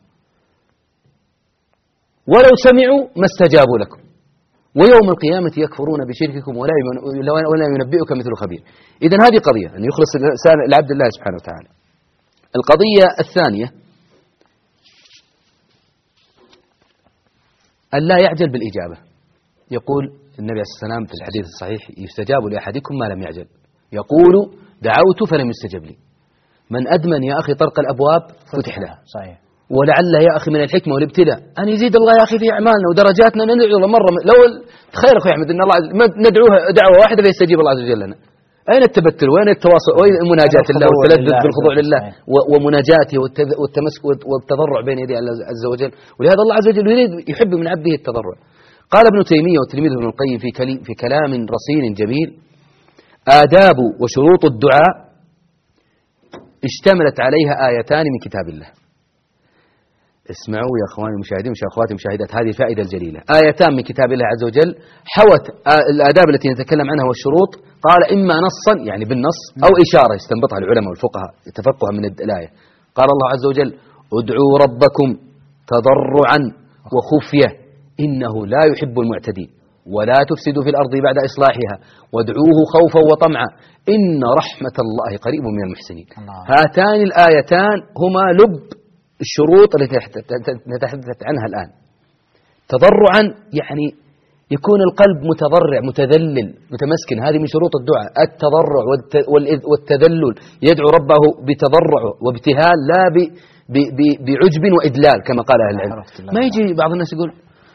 ولو سمعوا ما استجابوا لكم، ويوم القيامة يكفرون بشرككم ولا ينبئك مثل خبير. إذن هذه قضية أن يخلص الإنسان لعبد الله سبحانه وتعالى. القضية الثانية أن لا يعجل بالإجابة. يقول النبي عليه الصلاة والسلام في الحديث الصحيح يستجاب لأحدكم ما لم يعجل. يقول دعوت فلم يستجب لي. من أدمن يا أخي طرق الأبواب فتح له. صحيح. ولعل يا أخي من الحكمة والابتلاء أن يزيد الله يا أخي في أعمالنا ودرجاتنا. ندعو الله مرة لو تخيل أخي أحمد أن الله ندعوه دعوة واحدة فيستجيب الله عز وجل لنا. أين التبتل وين التواصل وين مناجاة الله والتلذذ بالخضوع لله ومناجاته والتمسك والتضرع بين يدي الله عز وجل. ولهذا الله عز وجل يريد يحب من عبده التضرع. قال ابن تيمية وتلميذه ابن القيم في في كلام رصين جميل: آداب وشروط الدعاء اشتملت عليها آيتان من كتاب الله. اسمعوا يا اخواني المشاهدين واخواتي المشاهدات هذه الفائدة الجليلة. آيتان من كتاب الله عز وجل حوت الآداب التي نتكلم عنها والشروط. قال إما نصا يعني بالنص أو إشارة يستنبطها العلماء والفقهاء يتفقها من الآية. قال الله عز وجل ادعوا ربكم تضرعا وخفية إنه لا يحب المعتدين ولا تفسدوا في الأرض بعد إصلاحها وادعوه خوفا وطمعا إن رحمة الله قريب من المحسنين. هاتان الآيتان هما لب الشروط التي نتحدث عنها الآن. تضرعا يعني يكون القلب متضرع متذلل متمسكن، هذه من شروط الدعاء التضرع والتذلل، يدعو ربه بتضرع وابتهال لا بعجب وإدلال كما قال أهل العلم. ما يجي بعض الناس يقول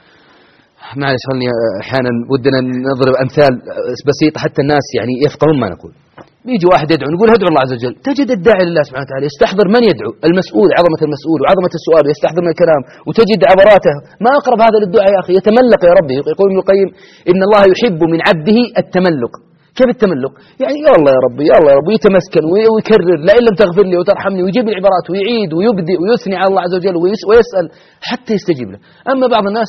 معلش خلني أحيانا ودنا نضرب أمثال بسيطة حتى الناس يعني يفقهون ما نقول. بيجي واحد يدعو نقول ادعو الله عز وجل، تجد الداعي لله سبحانه وتعالى يستحضر من يدعو، المسؤول، عظمة المسؤول وعظمة السؤال، يستحضر من الكلام وتجد عبراته. ما أقرب هذا للدعاء يا أخي، يتملق يا ربي. يقول ابن القيم إن الله يحب من عبده التملق. كيف التملق؟ يعني يا الله يا ربي يا الله يا ربي، يتمسكن ويكرر لئن لم تغفر لي وترحمني، ويجيب العبارات ويعيد ويبدئ ويثني على الله عز وجل ويسأل حتى يستجيب له. أما بعض الناس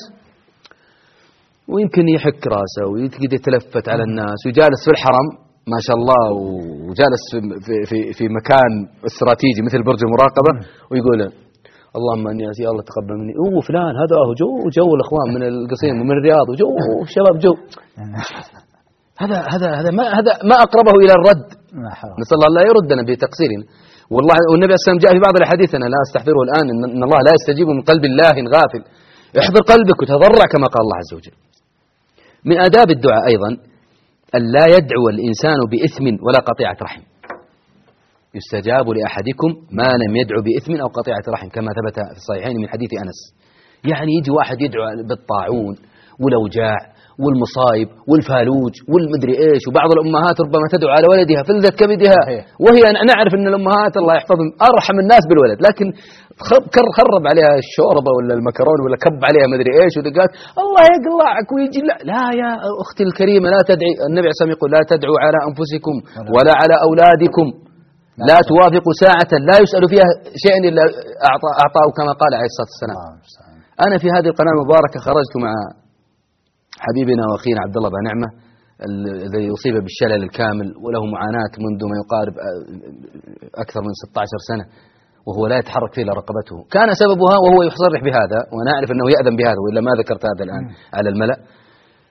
ويمكن يحك راسه ويتقعد يتلفت على الناس ويجالس في الحرم ما شاء الله وجالس في في في مكان استراتيجي مثل برج المراقبة ويقول اللهم اني يا الله تقبل مني. اوه فلان هذا هو جو جو الاخوان من القصيم ومن الرياض وجو شباب جو. هذا هذا هذا ما هذا ما اقربه الى الرد. نسال الله لا يردنا بتقصيرنا. والله والنبي صلى الله عليه وسلم جاء في بعض الاحاديث انا لا استحضره الان ان الله لا يستجيب من قلب الله غافل. احضر قلبك وتضرع كما قال الله عز وجل. من آداب الدعاء أيضا أن لا يدعو الإنسان بإثم ولا قطيعة رحم. يستجاب لأحدكم ما لم يدعو بإثم أو قطيعة رحم كما ثبت في الصحيحين من حديث أنس. يعني يجي واحد يدعو بالطاعون والأوجاع والمصايب والفالوج والمدري إيش، وبعض الأمهات ربما تدعو على ولدها فلذة كبدها، وهي نعرف أن الأمهات الله يحفظهم أرحم الناس بالولد، لكن خرب عليها الشوربة ولا المكرون ولا كب عليها مدري إيش ودقات الله يقلعك ويجي. لا, لا يا أختي الكريمة لا تدعي. النبي عليه الصلاة والسلام يقول لا تدعوا على أنفسكم ولا على أولادكم، لا توافقوا ساعة لا يسأل فيها شيئا إلا أعطاه كما قال عليه الصلاة والسلام. أنا في هذه القناة المباركة خرجت مع حبيبنا وأخينا عبد الله بنعمة الذي أصيب بالشلل الكامل وله معاناة منذ ما يقارب أكثر من ستة عشر سنة وهو لا يتحرك فيه إلا رقبته. كان سببها وهو يصرح بهذا وأنا أعرف أنه يأذن بهذا وإلا ما ذكرت هذا الآن على الملأ.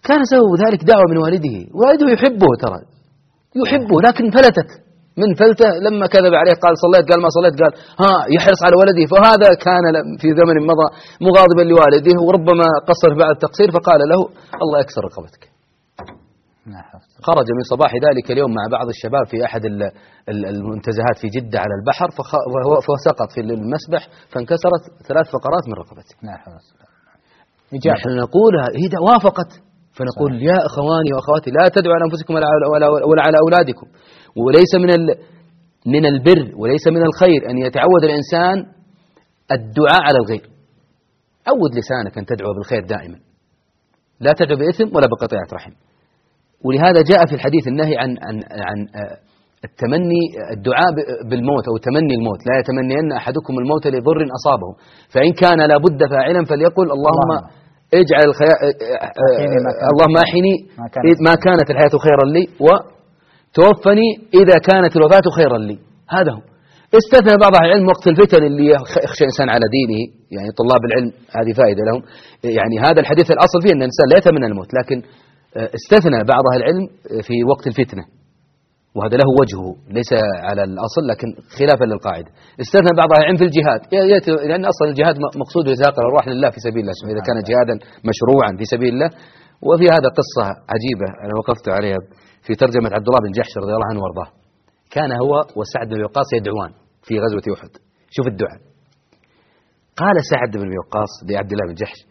كان سبب ذلك دعوة من والده، والده يحبه ترى يحبه، لكن فلتت من فلته لما كذب عليه قال صليت، قال ما صليت، قال ها يحرص على ولده. فهذا كان في زمن مضى مغاضبا لوالده وربما قصر بعد التقصير، فقال له الله يكسر رقبتك. خرج من صباح ذلك اليوم مع بعض الشباب في أحد المنتزهات في جدة على البحر، فسقط في المسبح فانكسرت ثلاث فقرات من رقبته. نحن نقول هي وافقت، فنقول يا أخواني وأخواتي لا تدعوا على أنفسكم ولا على أولادكم. وليس من من البر وليس من الخير أن يتعود الإنسان الدعاء على الغير. عود لسانك أن تدعو بالخير دائما، لا تدعو بإثم ولا بقطيعة رحم. ولهذا جاء في الحديث النهي عن عن عن التمني الدعاء بالموت أو تمني الموت. لا يتمنين أحدكم الموت لضر أصابه، فإن كان لا بد فاعلا فليقل اللهم اجعل الخيا... اللهم أحيني ما كانت الحياة خيرا لي وتوفني إذا كانت الوفاة خيرا لي. هذا هو. استثنى بعض العلم وقت الفتن اللي يخشى الإنسان على دينه، يعني طلاب العلم هذه فائدة لهم، يعني هذا الحديث الأصل فيه أن الإنسان لا يتمنى الموت، لكن استثنى بعض العلم في وقت الفتنة، وهذا له وجهه ليس على الأصل لكن خلافا للقاعدة. استثنى بعض العلم في الجهاد، لأن أصلا الجهاد مقصود إزهاق الأرواح لله في سبيل الله إذا كان جهادا مشروعا في سبيل الله. وفي هذا قصة عجيبة أنا وقفت عليها في ترجمة عبد الله بن جحش رضي الله عنه وارضاه. كان هو وسعد بن وقاص يدعوان في غزوة أحد. شوف الدعاء. قال سعد بن وقاص لعبد الله بن جحش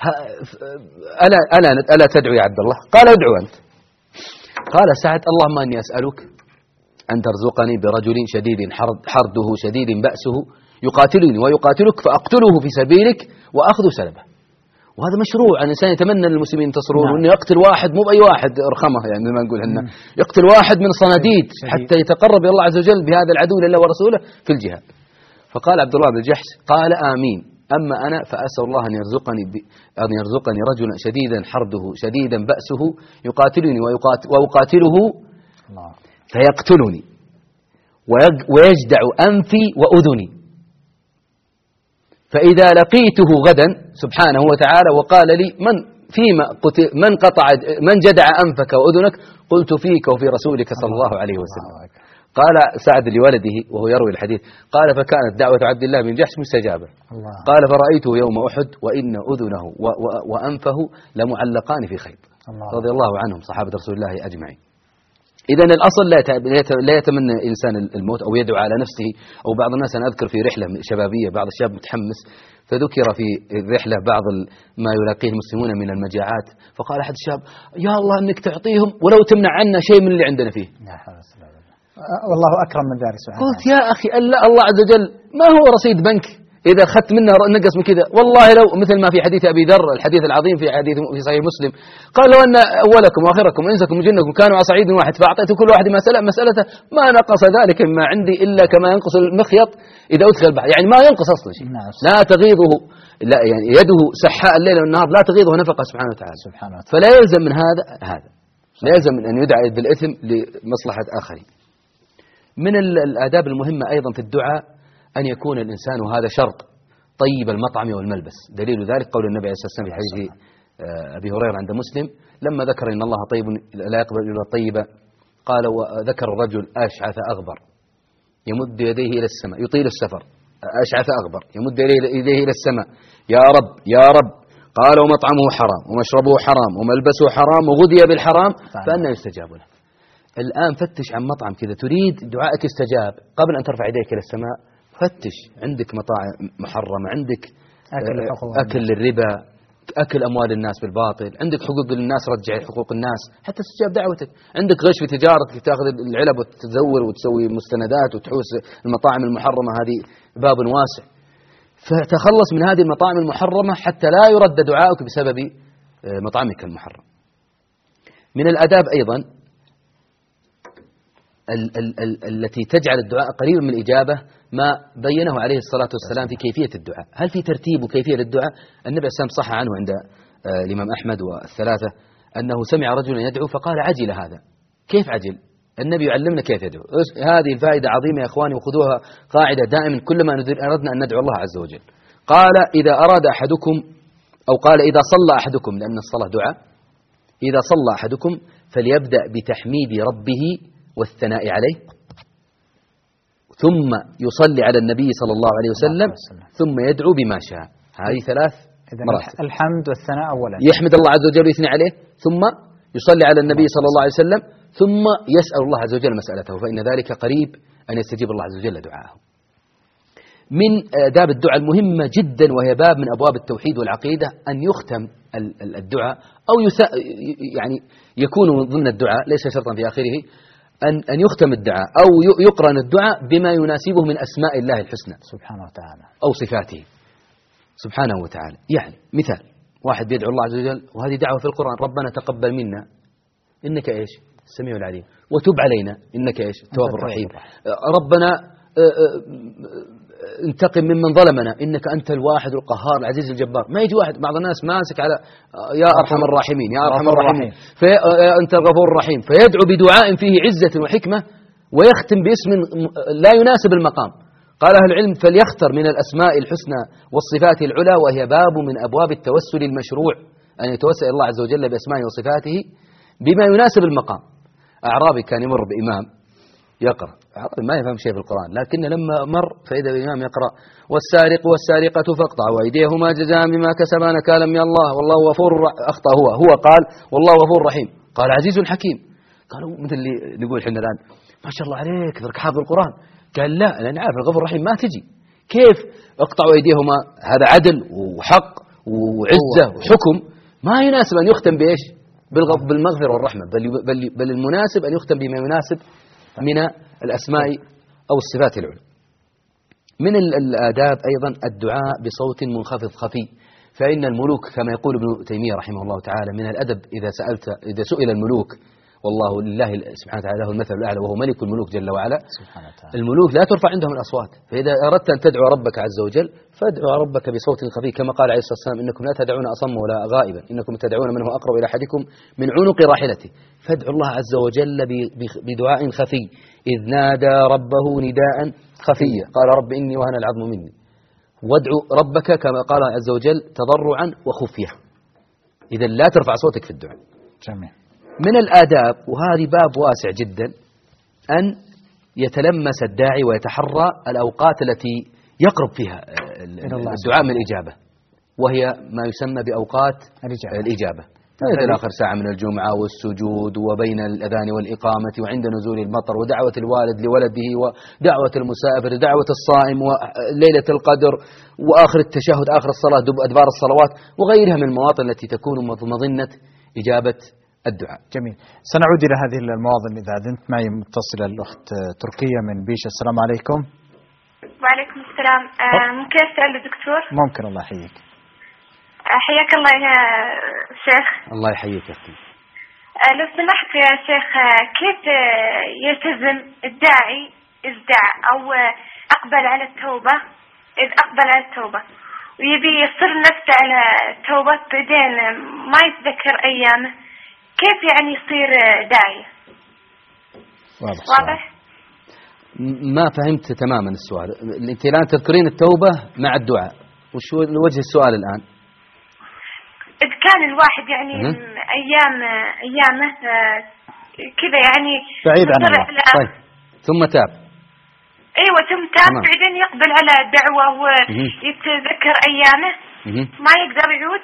ألا, ألا, ألا تدعو يا عبد الله؟ قال ادعو أنت. قال سعد اللهم أني أسألك أن ترزقني برجل شديد حرده شديد بأسه يقاتلني ويقاتلك فأقتله في سبيلك وأخذ سلبه. وهذا مشروع أن الإنسان يتمنى للمسلمين ينتصرون، وأنه يقتل واحد مو بأي واحد رخمه، يعني ما نقول هنا يقتل واحد من صناديد حتى يتقرب إلى الله عز وجل بهذا العدو لله ورسوله في الجهاد. فقال عبد الله بن الجحش قال آمين، أما أنا فأسأل الله أن يرزقني أن يرزقني رجلا شديدا حرده شديدا بأسه يقاتلني ويقاتله فيقتلني ويجدع أنفي وأذني، فإذا لقيته غدا سبحانه وتعالى وقال لي من فيما قتل من قطع من جدع أنفك وأذنك قلت فيك وفي رسولك صلى الله عليه وسلم. قال سعد لولده وهو يروي الحديث قال فكانت دعوة عبد الله بن جحش مستجابة. قال فرأيته يوم أحد وإن أذنه وأنفه لمعلقان في خيط رضي الله عنهم صحابة رسول الله أجمعين. إذن الأصل لا يتمنى إنسان الموت أو يدعو على نفسه. أو بعض الناس أنا أذكر في رحلة شبابية بعض الشباب متحمس فذكر في الرحلة بعض ما يلاقيه المسلمون من المجاعات، فقال أحد الشباب يا الله أنك تعطيهم ولو تمنع عنا شيء من اللي عندنا فيه. والله أكرم من ذلك سبحانه. قلت يا أخي ألا الله عز وجل ما هو رصيد بنك إذا أخذت منه نقص من كذا. والله لو مثل ما في حديث أبي ذر الحديث العظيم في حديث في صحيح مسلم قال لو أن أولكم وآخركم وإنسكم وجنكم كانوا على صعيد واحد فأعطيت كل واحد مسألة مسألته ما نقص ذلك مما عندي إلا كما ينقص المخيط إذا أدخل البحر، يعني ما ينقص أصلا شيء. لا تغيضه لا يعني يده سحاء الليل والنهار لا تغيضه نفقة سبحانه وتعالى. سبحانه وتعالى. فلا يلزم من هذا هذا لا يلزم من أن يدعى بالإثم لمصلحة آخرين. من الآداب المهمة أيضا في الدعاء أن يكون الإنسان وهذا شرط طيب المطعم والملبس. دليل ذلك قول النبي عليه الصلاة والسلام في حديث أبي هريرة عند مسلم لما ذكر إن الله طيب لا يقبل إلا الطيب قال وذكر الرجل أشعث أغبر يمد يديه إلى السماء يطيل السفر أشعث أغبر يمد يديه إلى السماء يا رب يا رب قال ومطعمه حرام ومشربه حرام وملبسه حرام وغذي بالحرام فأنا يستجاب له. الآن فتش عن مطعم كذا تريد دعائك استجاب قبل أن ترفع يديك إلى السماء فتش عندك مطاعم محرمة، عندك أكل, أكل للربا، أكل أموال الناس بالباطل، عندك حقوق للناس رجع حقوق الناس حتى تستجاب دعوتك، عندك غش في تجارتك تأخذ العلب وتزور وتسوي مستندات وتحوس المطاعم المحرمة هذه باب واسع. فتخلص من هذه المطاعم المحرمة حتى لا يرد دعائك بسبب مطعمك المحرم. من الآداب أيضا ال ال ال التي تجعل الدعاء قريبا من الإجابة ما بينه عليه الصلاة والسلام في كيفية الدعاء. هل في ترتيب وكيفية للدعاء؟ النبي صلى الله عليه وسلم صح عنه عند الإمام أحمد والثلاثة أنه سمع رجلا يدعو فقال عجل هذا. كيف عجل؟ النبي يعلمنا كيف يدعو. هذه الفائدة عظيمة يا إخواني وخذوها قاعدة دائما كلما أردنا أن ندعو الله عز وجل. قال إذا أراد أحدكم أو قال إذا صلى أحدكم لأن الصلاة دعاء إذا صلى أحدكم فليبدأ بتحميد ربه والثناء عليه، ثم يصلي على النبي صلى الله عليه وسلم، ثم يدعو بما شاء. هذه ثلاث مراتب. الحمد والثناء أولا، يحمد الله عز وجل ويثني عليه، ثم يصلي على النبي صلى الله عليه وسلم، ثم يسأل الله عز وجل مسألته، فإن ذلك قريب أن يستجيب الله عز وجل دعاءه. من آداب الدعاء المهمة جدا، وهي باب من أبواب التوحيد والعقيدة، أن يختم الدعاء أو يعني يكون ضمن الدعاء، ليس شرطا في آخره، أن أن يختم الدعاء أو يقرن الدعاء بما يناسبه من أسماء الله الحسنى سبحانه وتعالى أو صفاته سبحانه وتعالى. يعني مثال، واحد بيدعو الله عز وجل، وهذه دعوة في القرآن: ربنا تقبل منا إنك إيش؟ السميع العليم، وتب علينا إنك إيش؟ التواب الرحيم. ربنا انتقم ممن ظلمنا إنك أنت الواحد القهار العزيز الجبار. ما يجي واحد، بعض الناس ماسك على يا أرحم الراحمين يا أرحم الراحمين فأنت الغفور الرحيم، فيدعو بدعاء فيه عزة وحكمة ويختم باسم لا يناسب المقام. قال أهل العلم: فليختر من الأسماء الحسنى والصفات العلى، وهي باب من أبواب التوسل المشروع، أن يتوسل الله عز وجل بأسمائه وصفاته بما يناسب المقام. أعرابي كان يمر بإمام يقرأ، ما يفهم شيء في القرآن، لكن لما مر فإذا الإمام يقرأ: والسارق والسارقة فاقطعوا أيديهما جزاء بما كسبا نكالا من الله والله غفور رحيم. أخطأ هو هو قال والله غفور رحيم، قال عزيز حكيم. قالوا مثل اللي نقول احنا الآن: ما شاء الله عليك ذرك حافظ القرآن. قال: لا، لأن عارف الغفور الرحيم ما تجي. كيف اقطعوا أيديهما؟ هذا عدل وحق وعزة وحكم، ما يناسب أن يختم بإيش؟ بالمغفرة والرحمة، بل, بل, بل المناسب أن يختم بما يناسب من الأسماء أو الصفات العلى. من الآداب أيضا الدعاء بصوت منخفض خفي، فإن الملوك كما يقول ابن تيمية رحمه الله تعالى: من الأدب إذا سألت إذا سئل الملوك، والله لله سبحانه وتعالى له المثل الأعلى وهو ملك الملوك جل وعلا، الملوك لا ترفع عندهم الأصوات، فإذا أردت أن تدعو ربك عز وجل فادعو ربك بصوت خفي، كما قال عليه الصلاة والسلام: إنكم لا تدعون أصم ولا غائبا، إنكم تدعون من هو أقرب إلى أحدكم من عنق راحلته. فادعوا الله عز وجل بدعاء خفي: إذ نادى ربه نداء خفيا قال رب إني وهن العظم مني. وادعو ربك كما قال عز وجل تضرعا وخفية، إذا لا ترفع صوتك في الدعاء. جميل. من الآداب، وهذه باب واسع جدا، أن يتلمس الداعي ويتحرى الأوقات التي يقرب فيها الدعاء من الإجابة، وهي ما يسمى بأوقات الإجابة, الإجابة. إلى آخر ساعة من الجمعة والسجود وبين الأذان والإقامة وعند نزول المطر ودعوة الوالد لولده ودعوة المسافر ودعوة الصائم وليلة القدر وآخر التشهد آخر الصلاة أدبار الصلوات وغيرها من المواطن التي تكون مظنة إجابة الدعاء. جميل. سنعود إلى هذه المواطن إذا أذنت. معي متصلة الأخت تركية من بيشة. السلام عليكم. وعليكم السلام. آه ممكن أسأل الدكتور؟ ممكن. الله يحييك. حياك الله يا شيخ. الله يحييك يا أختي. لو سمحت يا شيخ، كيف يلتزم الداعي إذ دعا أو أقبل على التوبة إذ أقبل على التوبة ويبي يصر نفسه على التوبة بعدين ما يتذكر أيامه، كيف يعني يصير داعي؟ واضح, واضح؟ ما فهمت تماما السؤال. أنت الآن تذكرين التوبة مع الدعاء، وش وجه السؤال الآن؟ إذا كان الواحد يعني أيام أيامه كذا يعني بعيد عن الله، طيب ثم تاب. أيوة ثم تاب، بعدين يقبل على الدعوة ويتذكر أيامه ما يقدر يعود،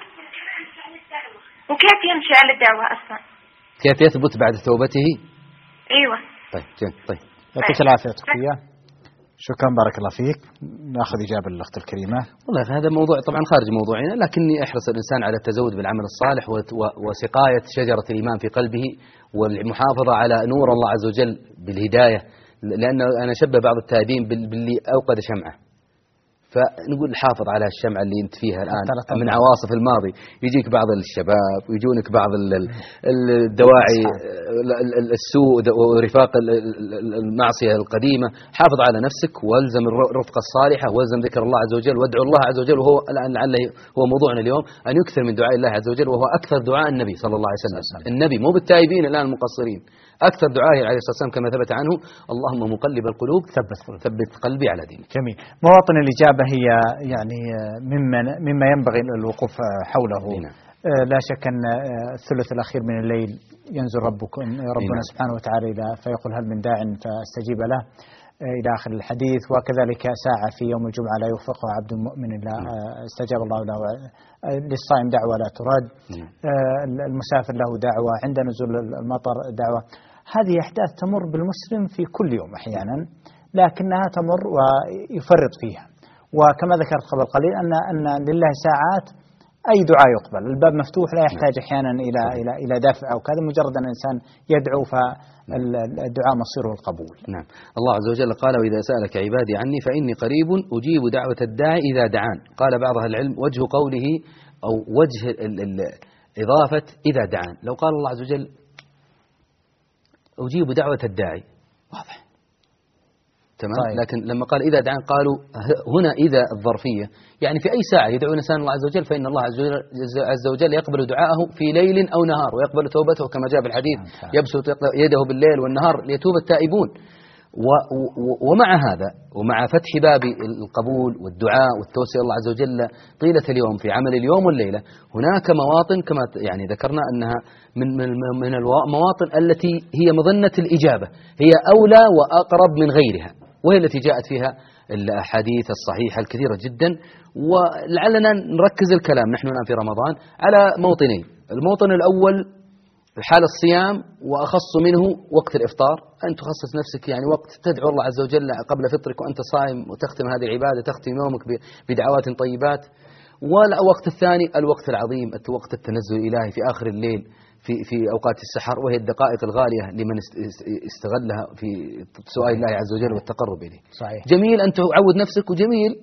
وكيف يمشي على الدعوة أصلا؟ كيف يثبت بعد توبته؟ أيوة. طيب جميل. طيب يعطيك العافية تقية. شكرا بارك الله فيك. ناخذ إجابة للأخت الكريمة. والله هذا موضوع طبعا خارج موضوعنا، لكني أحرص الإنسان على التزود بالعمل الصالح وسقاية شجرة الإيمان في قلبه والمحافظة على نور الله عز وجل بالهداية، لأن أنا شبه بعض التائبين باللي أوقد شمعة، فنقول حافظ على الشمعة اللي انت فيها الآن من عواصف الماضي. يجيك بعض الشباب ويجونك بعض الدواعي السوء ورفاق المعصية القديمة. حافظ على نفسك والزم الرفقة الصالحة والزم ذكر الله عز وجل وادعو الله عز وجل، وهو الآن لعله هو موضوعنا اليوم، أن يكثر من دعاء الله عز وجل، وهو أكثر دعاء النبي صلى الله عليه وسلم. النبي مو بالتائبين الآن المقصرين، أكثر دعائه عليه الصلاة والسلام كما ثبت عنه: اللهم مقلب القلوب ثبت ثبت قلبي على دينك. جميل. مواطن الإجابة هي يعني مما مما ينبغي الوقوف حوله. لا شك أن الثلث الأخير من الليل ينزل ربك ربنا سبحانه وتعالى إلى فيقول هل من داع فاستجيب له إلى آخر الحديث. وكذلك ساعة في يوم الجمعة لا يوفقها عبد مؤمن إلا استجاب الله له. للصائم دعوة لا ترد، المسافر له دعوة، عند نزول المطر دعوة. هذه أحداث تمر بالمسلم في كل يوم أحيانا، لكنها تمر ويفرط فيها. وكما ذكرت قبل قليل أن أن لله ساعات أي دعاء يقبل، الباب مفتوح لا يحتاج أحيانا إلى إلى إلى دفع أو كذا، مجرد أن الإنسان يدعو فالدعاء مصيره القبول. نعم. الله عز وجل قال: وإذا سألك عبادي عني فإني قريب أجيب دعوة الداعي إذا دعان. قال بعض أهل العلم وجه قوله أو وجه إضافة إذا دعان، لو قال الله عز وجل أجيب دعوة الداعي واضح تمام. طيب. لكن لما قال إذا دعان قالوا هنا إذا الظرفية، يعني في أي ساعة يدعو الإنسان الله عز وجل فإن الله عز وجل يقبل دعاءه في ليل أو نهار، ويقبل توبته كما جاء في الحديث: يبسط يده بالليل والنهار ليتوب التائبون. ومع هذا ومع فتح باب القبول والدعاء والتوسل الله عز وجل طيلة اليوم في عمل اليوم والليلة، هناك مواطن كما يعني ذكرنا أنها من من المواطن التي هي مظنة الإجابة، هي أولى وأقرب من غيرها، وهي التي جاءت فيها الأحاديث الصحيحة الكثيرة جدا. ولعلنا نركز الكلام نحن الآن في رمضان على موطنين: الموطن الأول حال الصيام، وأخص منه وقت الإفطار، أن تخصص نفسك يعني وقت تدعو الله عز وجل قبل فطرك وأنت صائم، وتختم هذه العبادة، تختم يومك بدعوات طيبات. والوقت الثاني الوقت العظيم، وقت التنزل الإلهي في آخر الليل في في أوقات السحر، وهي الدقائق الغالية لمن استغلها في سؤال الله عز وجل والتقرب إليه. صحيح. جميل أن تعود نفسك، وجميل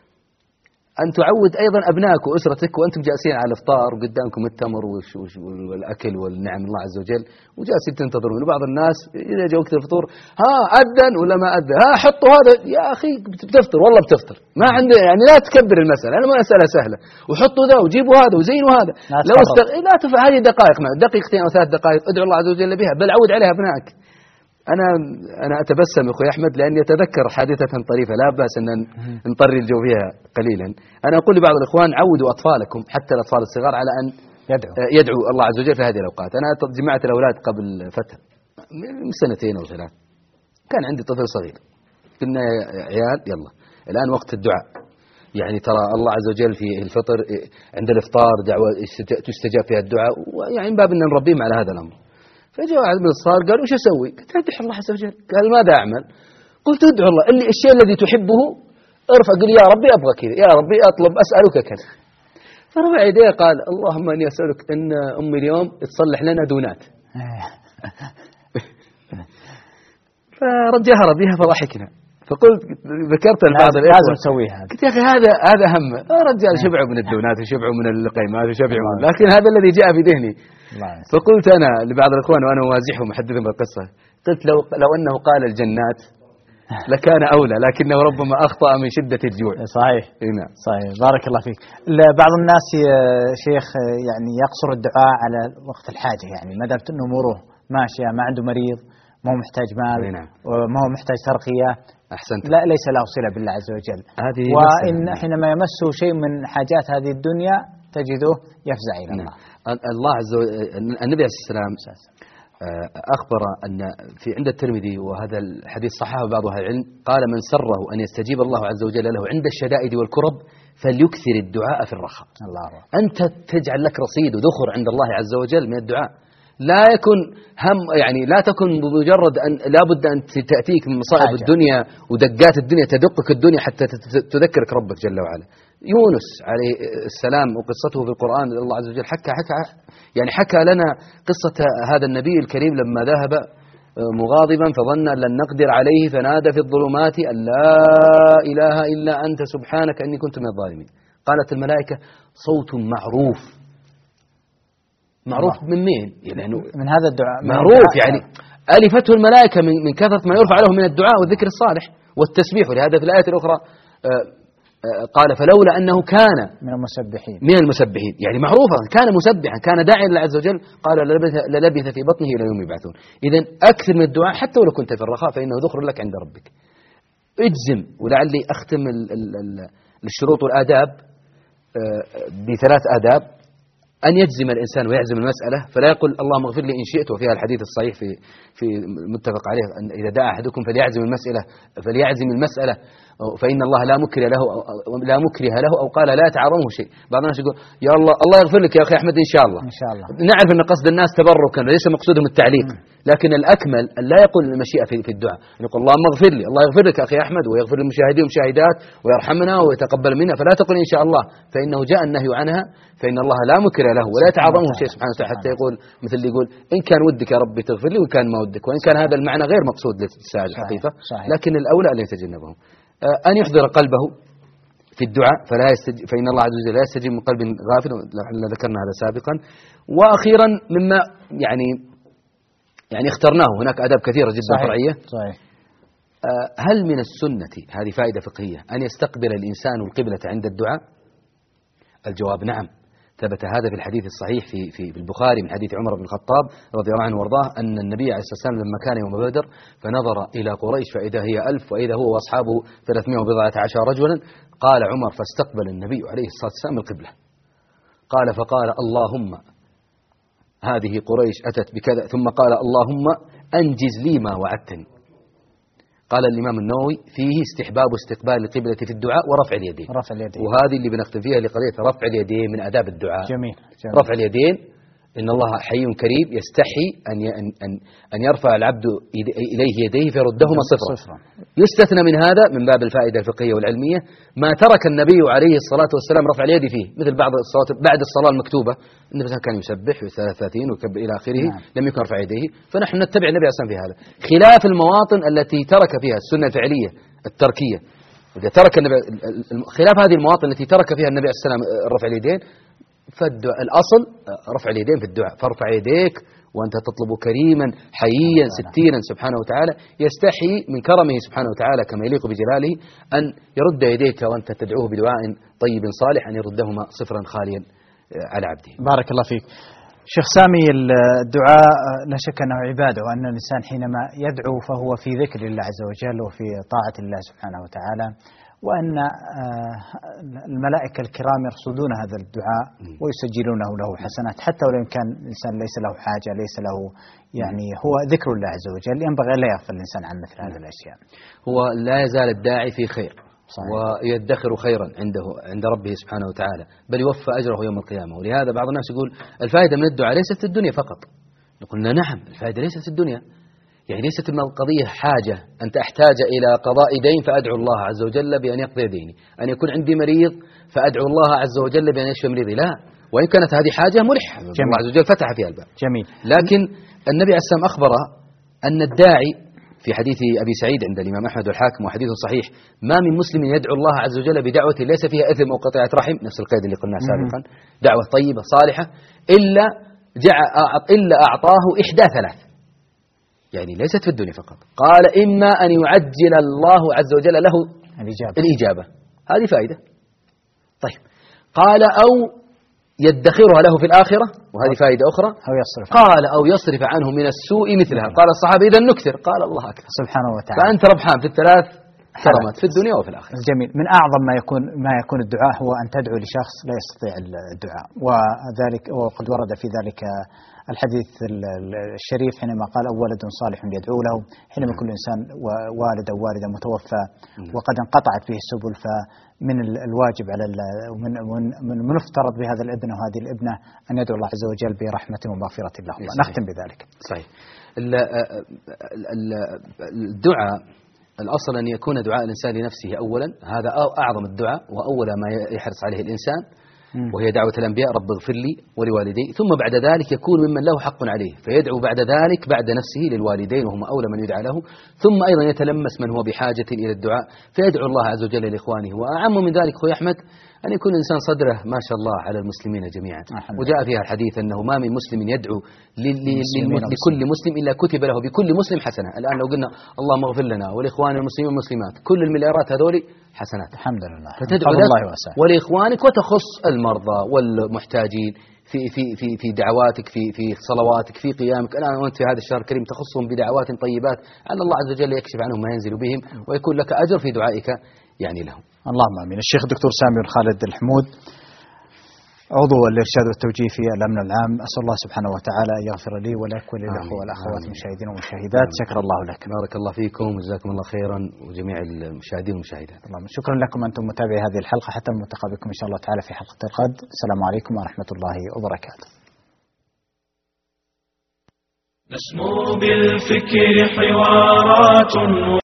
أن تعود أيضا أبنائك وأسرتك وأنتم جالسين على الإفطار وقدامكم التمر والأكل والنعم الله عز وجل وجالسين تنتظرون. وبعض الناس إذا جاء وقت الفطور ها أذن ولا ما أذن، ها حطوا هذا، يا أخي بتفطر والله بتفطر، ما عنده يعني لا تكبر المسألة، أنا ما مسألة سهلة، وحطوا ذا وجيبوا هذا وزينوا هذا. لو استغ... لا تفعل هذه دقائق، مع دقيقتين أو ثلاث دقائق ادعو الله عز وجل بها، بل عود عليها أبنائك. أنا أنا أتبسم أخوي أحمد لأني أتذكر حادثة طريفة لا بأس أن نطري الجو فيها قليلا. أنا أقول لبعض الإخوان: عودوا أطفالكم حتى الأطفال الصغار على أن يدعو يدعو الله عز وجل في هذه الأوقات. أنا جمعت الأولاد قبل فترة من سنتين أو ثلاث، كان عندي طفل صغير، قلنا يا عيال يلا الآن وقت الدعاء، يعني ترى الله عز وجل في الفطر عند الإفطار دعوة تستجاب فيها الدعاء، يعني من باب أن نربيهم على هذا الأمر. فجاء واحد من الصغار قال: وش أسوي؟ قلت: أدعو الله عز وجل. قال: ماذا أعمل؟ قلت: ادعو الله، اللي الشيء الذي تحبه ارفع، قل يا ربي أبغى كذا، يا ربي أطلب أسألك كذا. فرفع يديه قال: اللهم إني أسألك أن أمي اليوم تصلح لنا دونات. فرجعها ربيها فضحكنا. فقلت ذكرت لبعض الإخوة لازم نسويها. قلت: يا أخي هذا هذا هم رجال شبعوا من الدونات وشبعوا من اللقيمات وشبعوا، لكن هذا الذي جاء في ذهني. فقلت أنا لبعض الإخوان وأنا أوازحهم أحدثهم بالقصة، قلت لو لو أنه قال الجنات لكان أولى، لكنه ربما أخطأ من شدة الجوع. صحيح. نعم. صحيح. بارك الله فيك. بعض الناس يا شيخ يعني يقصر الدعاء على وقت الحاجة، يعني ما دامت أموره ماشية، ما عنده مريض، ما هو محتاج مال، نعم. وما هو محتاج ترقية، أحسنت، لا ليس له صلة بالله عز وجل. وإن حينما يمسه شيء من حاجات هذه الدنيا تجده يفزع إلى الله. الله عز وجل النبي عليه السلام أخبر أن في عند الترمذي، وهذا الحديث صححه بعض أهل العلم، قال: من سره أن يستجيب الله عز وجل له عند الشدائد والكرب فليكثر الدعاء في الرخاء. الله. أنت تجعل لك رصيد وذخر عند الله عز وجل من الدعاء، لا يكن هم يعني لا تكن بمجرد أن لابد أن تأتيك من مصائب الدنيا ودقات الدنيا تدقك الدنيا حتى تذكرك ربك جل وعلا. يونس عليه السلام وقصته في القرآن الله عز وجل حكى حكى يعني حكى لنا قصة هذا النبي الكريم لما ذهب مغاضبا فظن أن لن نقدر عليه فنادى في الظلمات أن لا إله إلا أنت سبحانك إني كنت من الظالمين. قالت الملائكة: صوت معروف. معروف من مين؟ يعني من هذا الدعاء معروف، يعني ألفته الملائكة من من كثرة ما يرفع له من الدعاء والذكر الصالح والتسبيح. ولهذا في الآية الأخرى قال: فلولا أنه كان من المسبحين من المسبحين، يعني معروفا كان مسبحا، كان داعيا لله عز وجل، قال للبث في بطنه إلى يوم يبعثون. إذن أكثر من الدعاء حتى ولو كنت في الرخاء فإنه ذخر لك عند ربك. اجزم. ولعلي أختم الشروط والآداب بثلاث آداب. أن يجزم الإنسان ويعزم المسألة، فلا يقول اللهم اغفر لي إن شئت، وفيها الحديث الصحيح في في متفق عليه أن إذا دعا أحدكم فليعزم المسألة فليعزم المسألة فإن الله لا مكره له لا مكره له أو قال لا يتعاظمه شيء. بعض الناس يقول يا الله الله يغفر لك يا أخي أحمد إن شاء الله. إن شاء الله. نعرف أن قصد الناس تبركا ليس مقصودهم التعليق، لكن الأكمل أن لا يقول المشيئة في الدعاء، يقول اللهم اغفر لي، الله يغفر لك أخي أحمد ويغفر للمشاهدين والمشاهدات ويرحمنا ويتقبل منا، فلا تقل إن شاء الله فإنه جاء النهي عنها، فإن الله لا مكره له ولا يتعاظمه شيء سبحانه وتعالى، حتى يقول مثل اللي يقول إن كان ودك يا ربي تغفر لي وإن كان ما ودك، وإن كان هذا المعنى غير مقصود للسائل الحقيقة، لكن الأولى أن يتجنبه، أن يحضر قلبه في الدعاء فلا يستجيب، فإن الله عز وجل لا يستجيب من قلب غافل، ذكرنا هذا سابقا. وأخيرا مما يعني يعني اخترناه، هناك آداب كثيرة جدا صحيح. فرعية. صحيح. هل من السنة، هذه فائدة فقهية، أن يستقبل الإنسان القبلة عند الدعاء؟ الجواب نعم، ثبت هذا في الحديث الصحيح في في البخاري من حديث عمر بن الخطاب رضي الله عنه وارضاه أن النبي عليه الصلاة والسلام لما كان يوم بدر فنظر إلى قريش فإذا هي ألف وإذا هو وأصحابه ثلاثمائة وبضعة عشر رجلا، قال عمر فاستقبل النبي عليه الصلاة والسلام القبلة، قال فقال اللهم هذه قريش أتت بكذا، ثم قال اللهم أنجز لي ما وعدتني. قال الإمام النووي فيه استحباب استقبال القبلة في الدعاء ورفع اليدين. رفع اليدين. وهذه اللي بنختم فيها لقضية رفع اليدين من آداب الدعاء. جميل. جميل. رفع اليدين، إن الله حي كريم يستحي أن أن أن يرفع العبد إليه يديه فيردهما صفرا. يستثنى من هذا من باب الفائدة الفقهية والعلمية ما ترك النبي عليه الصلاة والسلام رفع اليد فيه، مثل بعض الصلاة بعد الصلاة المكتوبة النبي كان يسبح وثلاثين وكبر إلى آخره. نعم. لم يكن رفع يديه، فنحن نتبع النبي عليه الصلاة والسلام في هذا، خلاف المواطن التي ترك فيها السنة الفعلية التركية. إذا ترك النبي خلاف هذه المواطن التي ترك فيها النبي عليه الصلاة والسلام رفع اليدين، فالأصل رفع اليدين في الدعاء، فارفع يديك وأنت تطلب كريما حييا ستينا سبحانه وتعالى، يستحي من كرمه سبحانه وتعالى كما يليق بجلاله أن يرد يديك وأنت تدعوه بدعاء طيب صالح أن يردهما صفرا خاليا على عبده. بارك الله فيك شيخ سامي. الدعاء لا شك أنه عبادة، وأن الإنسان حينما يدعو فهو في ذكر الله عز وجل وفي طاعة الله سبحانه وتعالى، وأن الملائكة الكرام يرصدون هذا الدعاء ويسجلونه له حسنات، حتى ولو كان الإنسان ليس له حاجة ليس له يعني هو ذكر الله عز وجل، ينبغي لا يغفل الإنسان عن مثل هذه الأشياء. هو لا يزال الداعي في خير. صحيح. ويدخر خيرا عنده عند ربه سبحانه وتعالى، بل يوفى أجره يوم القيامة. ولهذا بعض الناس يقول الفائدة من الدعاء ليست في الدنيا فقط. قلنا نعم، الفائدة ليست في الدنيا، يعني ليست القضية حاجة أنت أحتاج إلى قضاء دين فأدعو الله عز وجل بأن يقضي ديني، أن يكون عندي مريض فأدعو الله عز وجل بأن يشفي مريضي، لا، وإن كانت هذه حاجة ملحة الله عز وجل فتح فيها الباب. جميل. لكن النبي عليه الصلاة والسلام أخبر أن الداعي في حديث أبي سعيد عند الإمام أحمد والحاكم وحديث صحيح، ما من مسلم يدعو الله عز وجل بدعوة ليس فيها إثم أو قطيعة رحم، نفس القيد اللي قلناه سابقا، دعوة طيبة صالحة، إلا جع إلا أعطاه إحدى ثلاث، يعني ليست في الدنيا فقط. قال إما أن يعجل الله عز وجل له الإجابة, الإجابة. هذه فائدة. طيب قال أو يدخرها له في الآخرة، وهذه فائدة أخرى. أو يصرف قال أو يصرف عنه من السوء مثلها. قال الصحابة إذا نكثر، قال الله أكثر سبحانه وتعالى. فأنت ربحان في الثلاث كرامات في الدنيا وفي الآخرة. جميل. من أعظم ما يكون ما يكون الدعاء هو أن تدعو لشخص لا يستطيع الدعاء، وذلك وقد ورد في ذلك الحديث الشريف حينما قال أو ولد صالح يدعو له، حينما كل إنسان والد أو والدة متوفى وقد انقطعت به السبل، فمن الواجب على ومن من المفترض بهذا الابن وهذه الابنة أن يدعو الله عز وجل برحمته ومغفرة له. نختم بذلك. صحيح. الدعاء الأصل أن يكون دعاء الإنسان لنفسه أولا، هذا أعظم الدعاء وأول ما يحرص عليه الإنسان، وهي دعوة الأنبياء رب اغفر لي ولوالدي، ثم بعد ذلك يكون ممن له حق عليه فيدعو بعد ذلك بعد نفسه للوالدين وهم أولى من يدعى له، ثم أيضا يتلمس من هو بحاجة إلى الدعاء فيدعو الله عز وجل لإخوانه. وأعم من ذلك أخوي أحمد أن يكون الإنسان صدره ما شاء الله على المسلمين جميعا، وجاء فيها الحديث أنه ما من مسلم يدعو لكل مسلم إلا كتب له بكل مسلم حسنة. الآن لو قلنا اللهم اغفر لنا والإخوان المسلمين والمسلمات كل المليارات هذول حسنات، الحمد لله، فتدعو الله ولإخوانك وتخص المرضى والمحتاجين في في في في دعواتك في في صلواتك في قيامك. الآن وأنت في هذا الشهر الكريم تخصهم بدعوات طيبات أن الله عز وجل يكشف عنهم ما ينزل بهم ويكون لك أجر في دعائك يعني لهم. اللهم آمين. الشيخ الدكتور سامي بن خالد الحمود، عضو الإرشاد والتوجيه في الأمن العام. أسأل الله سبحانه وتعالى أن يغفر لي ولك وللأخوة والأخوات المشاهدين والمشاهدات. شكر الله لك. بارك الله فيكم وجزاكم الله خيرا وجميع المشاهدين والمشاهدات. اللهم شكرا لكم أنتم متابعي هذه الحلقة، حتى الملتقى بكم إن شاء الله تعالى في حلقة الغد. السلام عليكم ورحمة الله وبركاته. نسمو بالفكر حوارات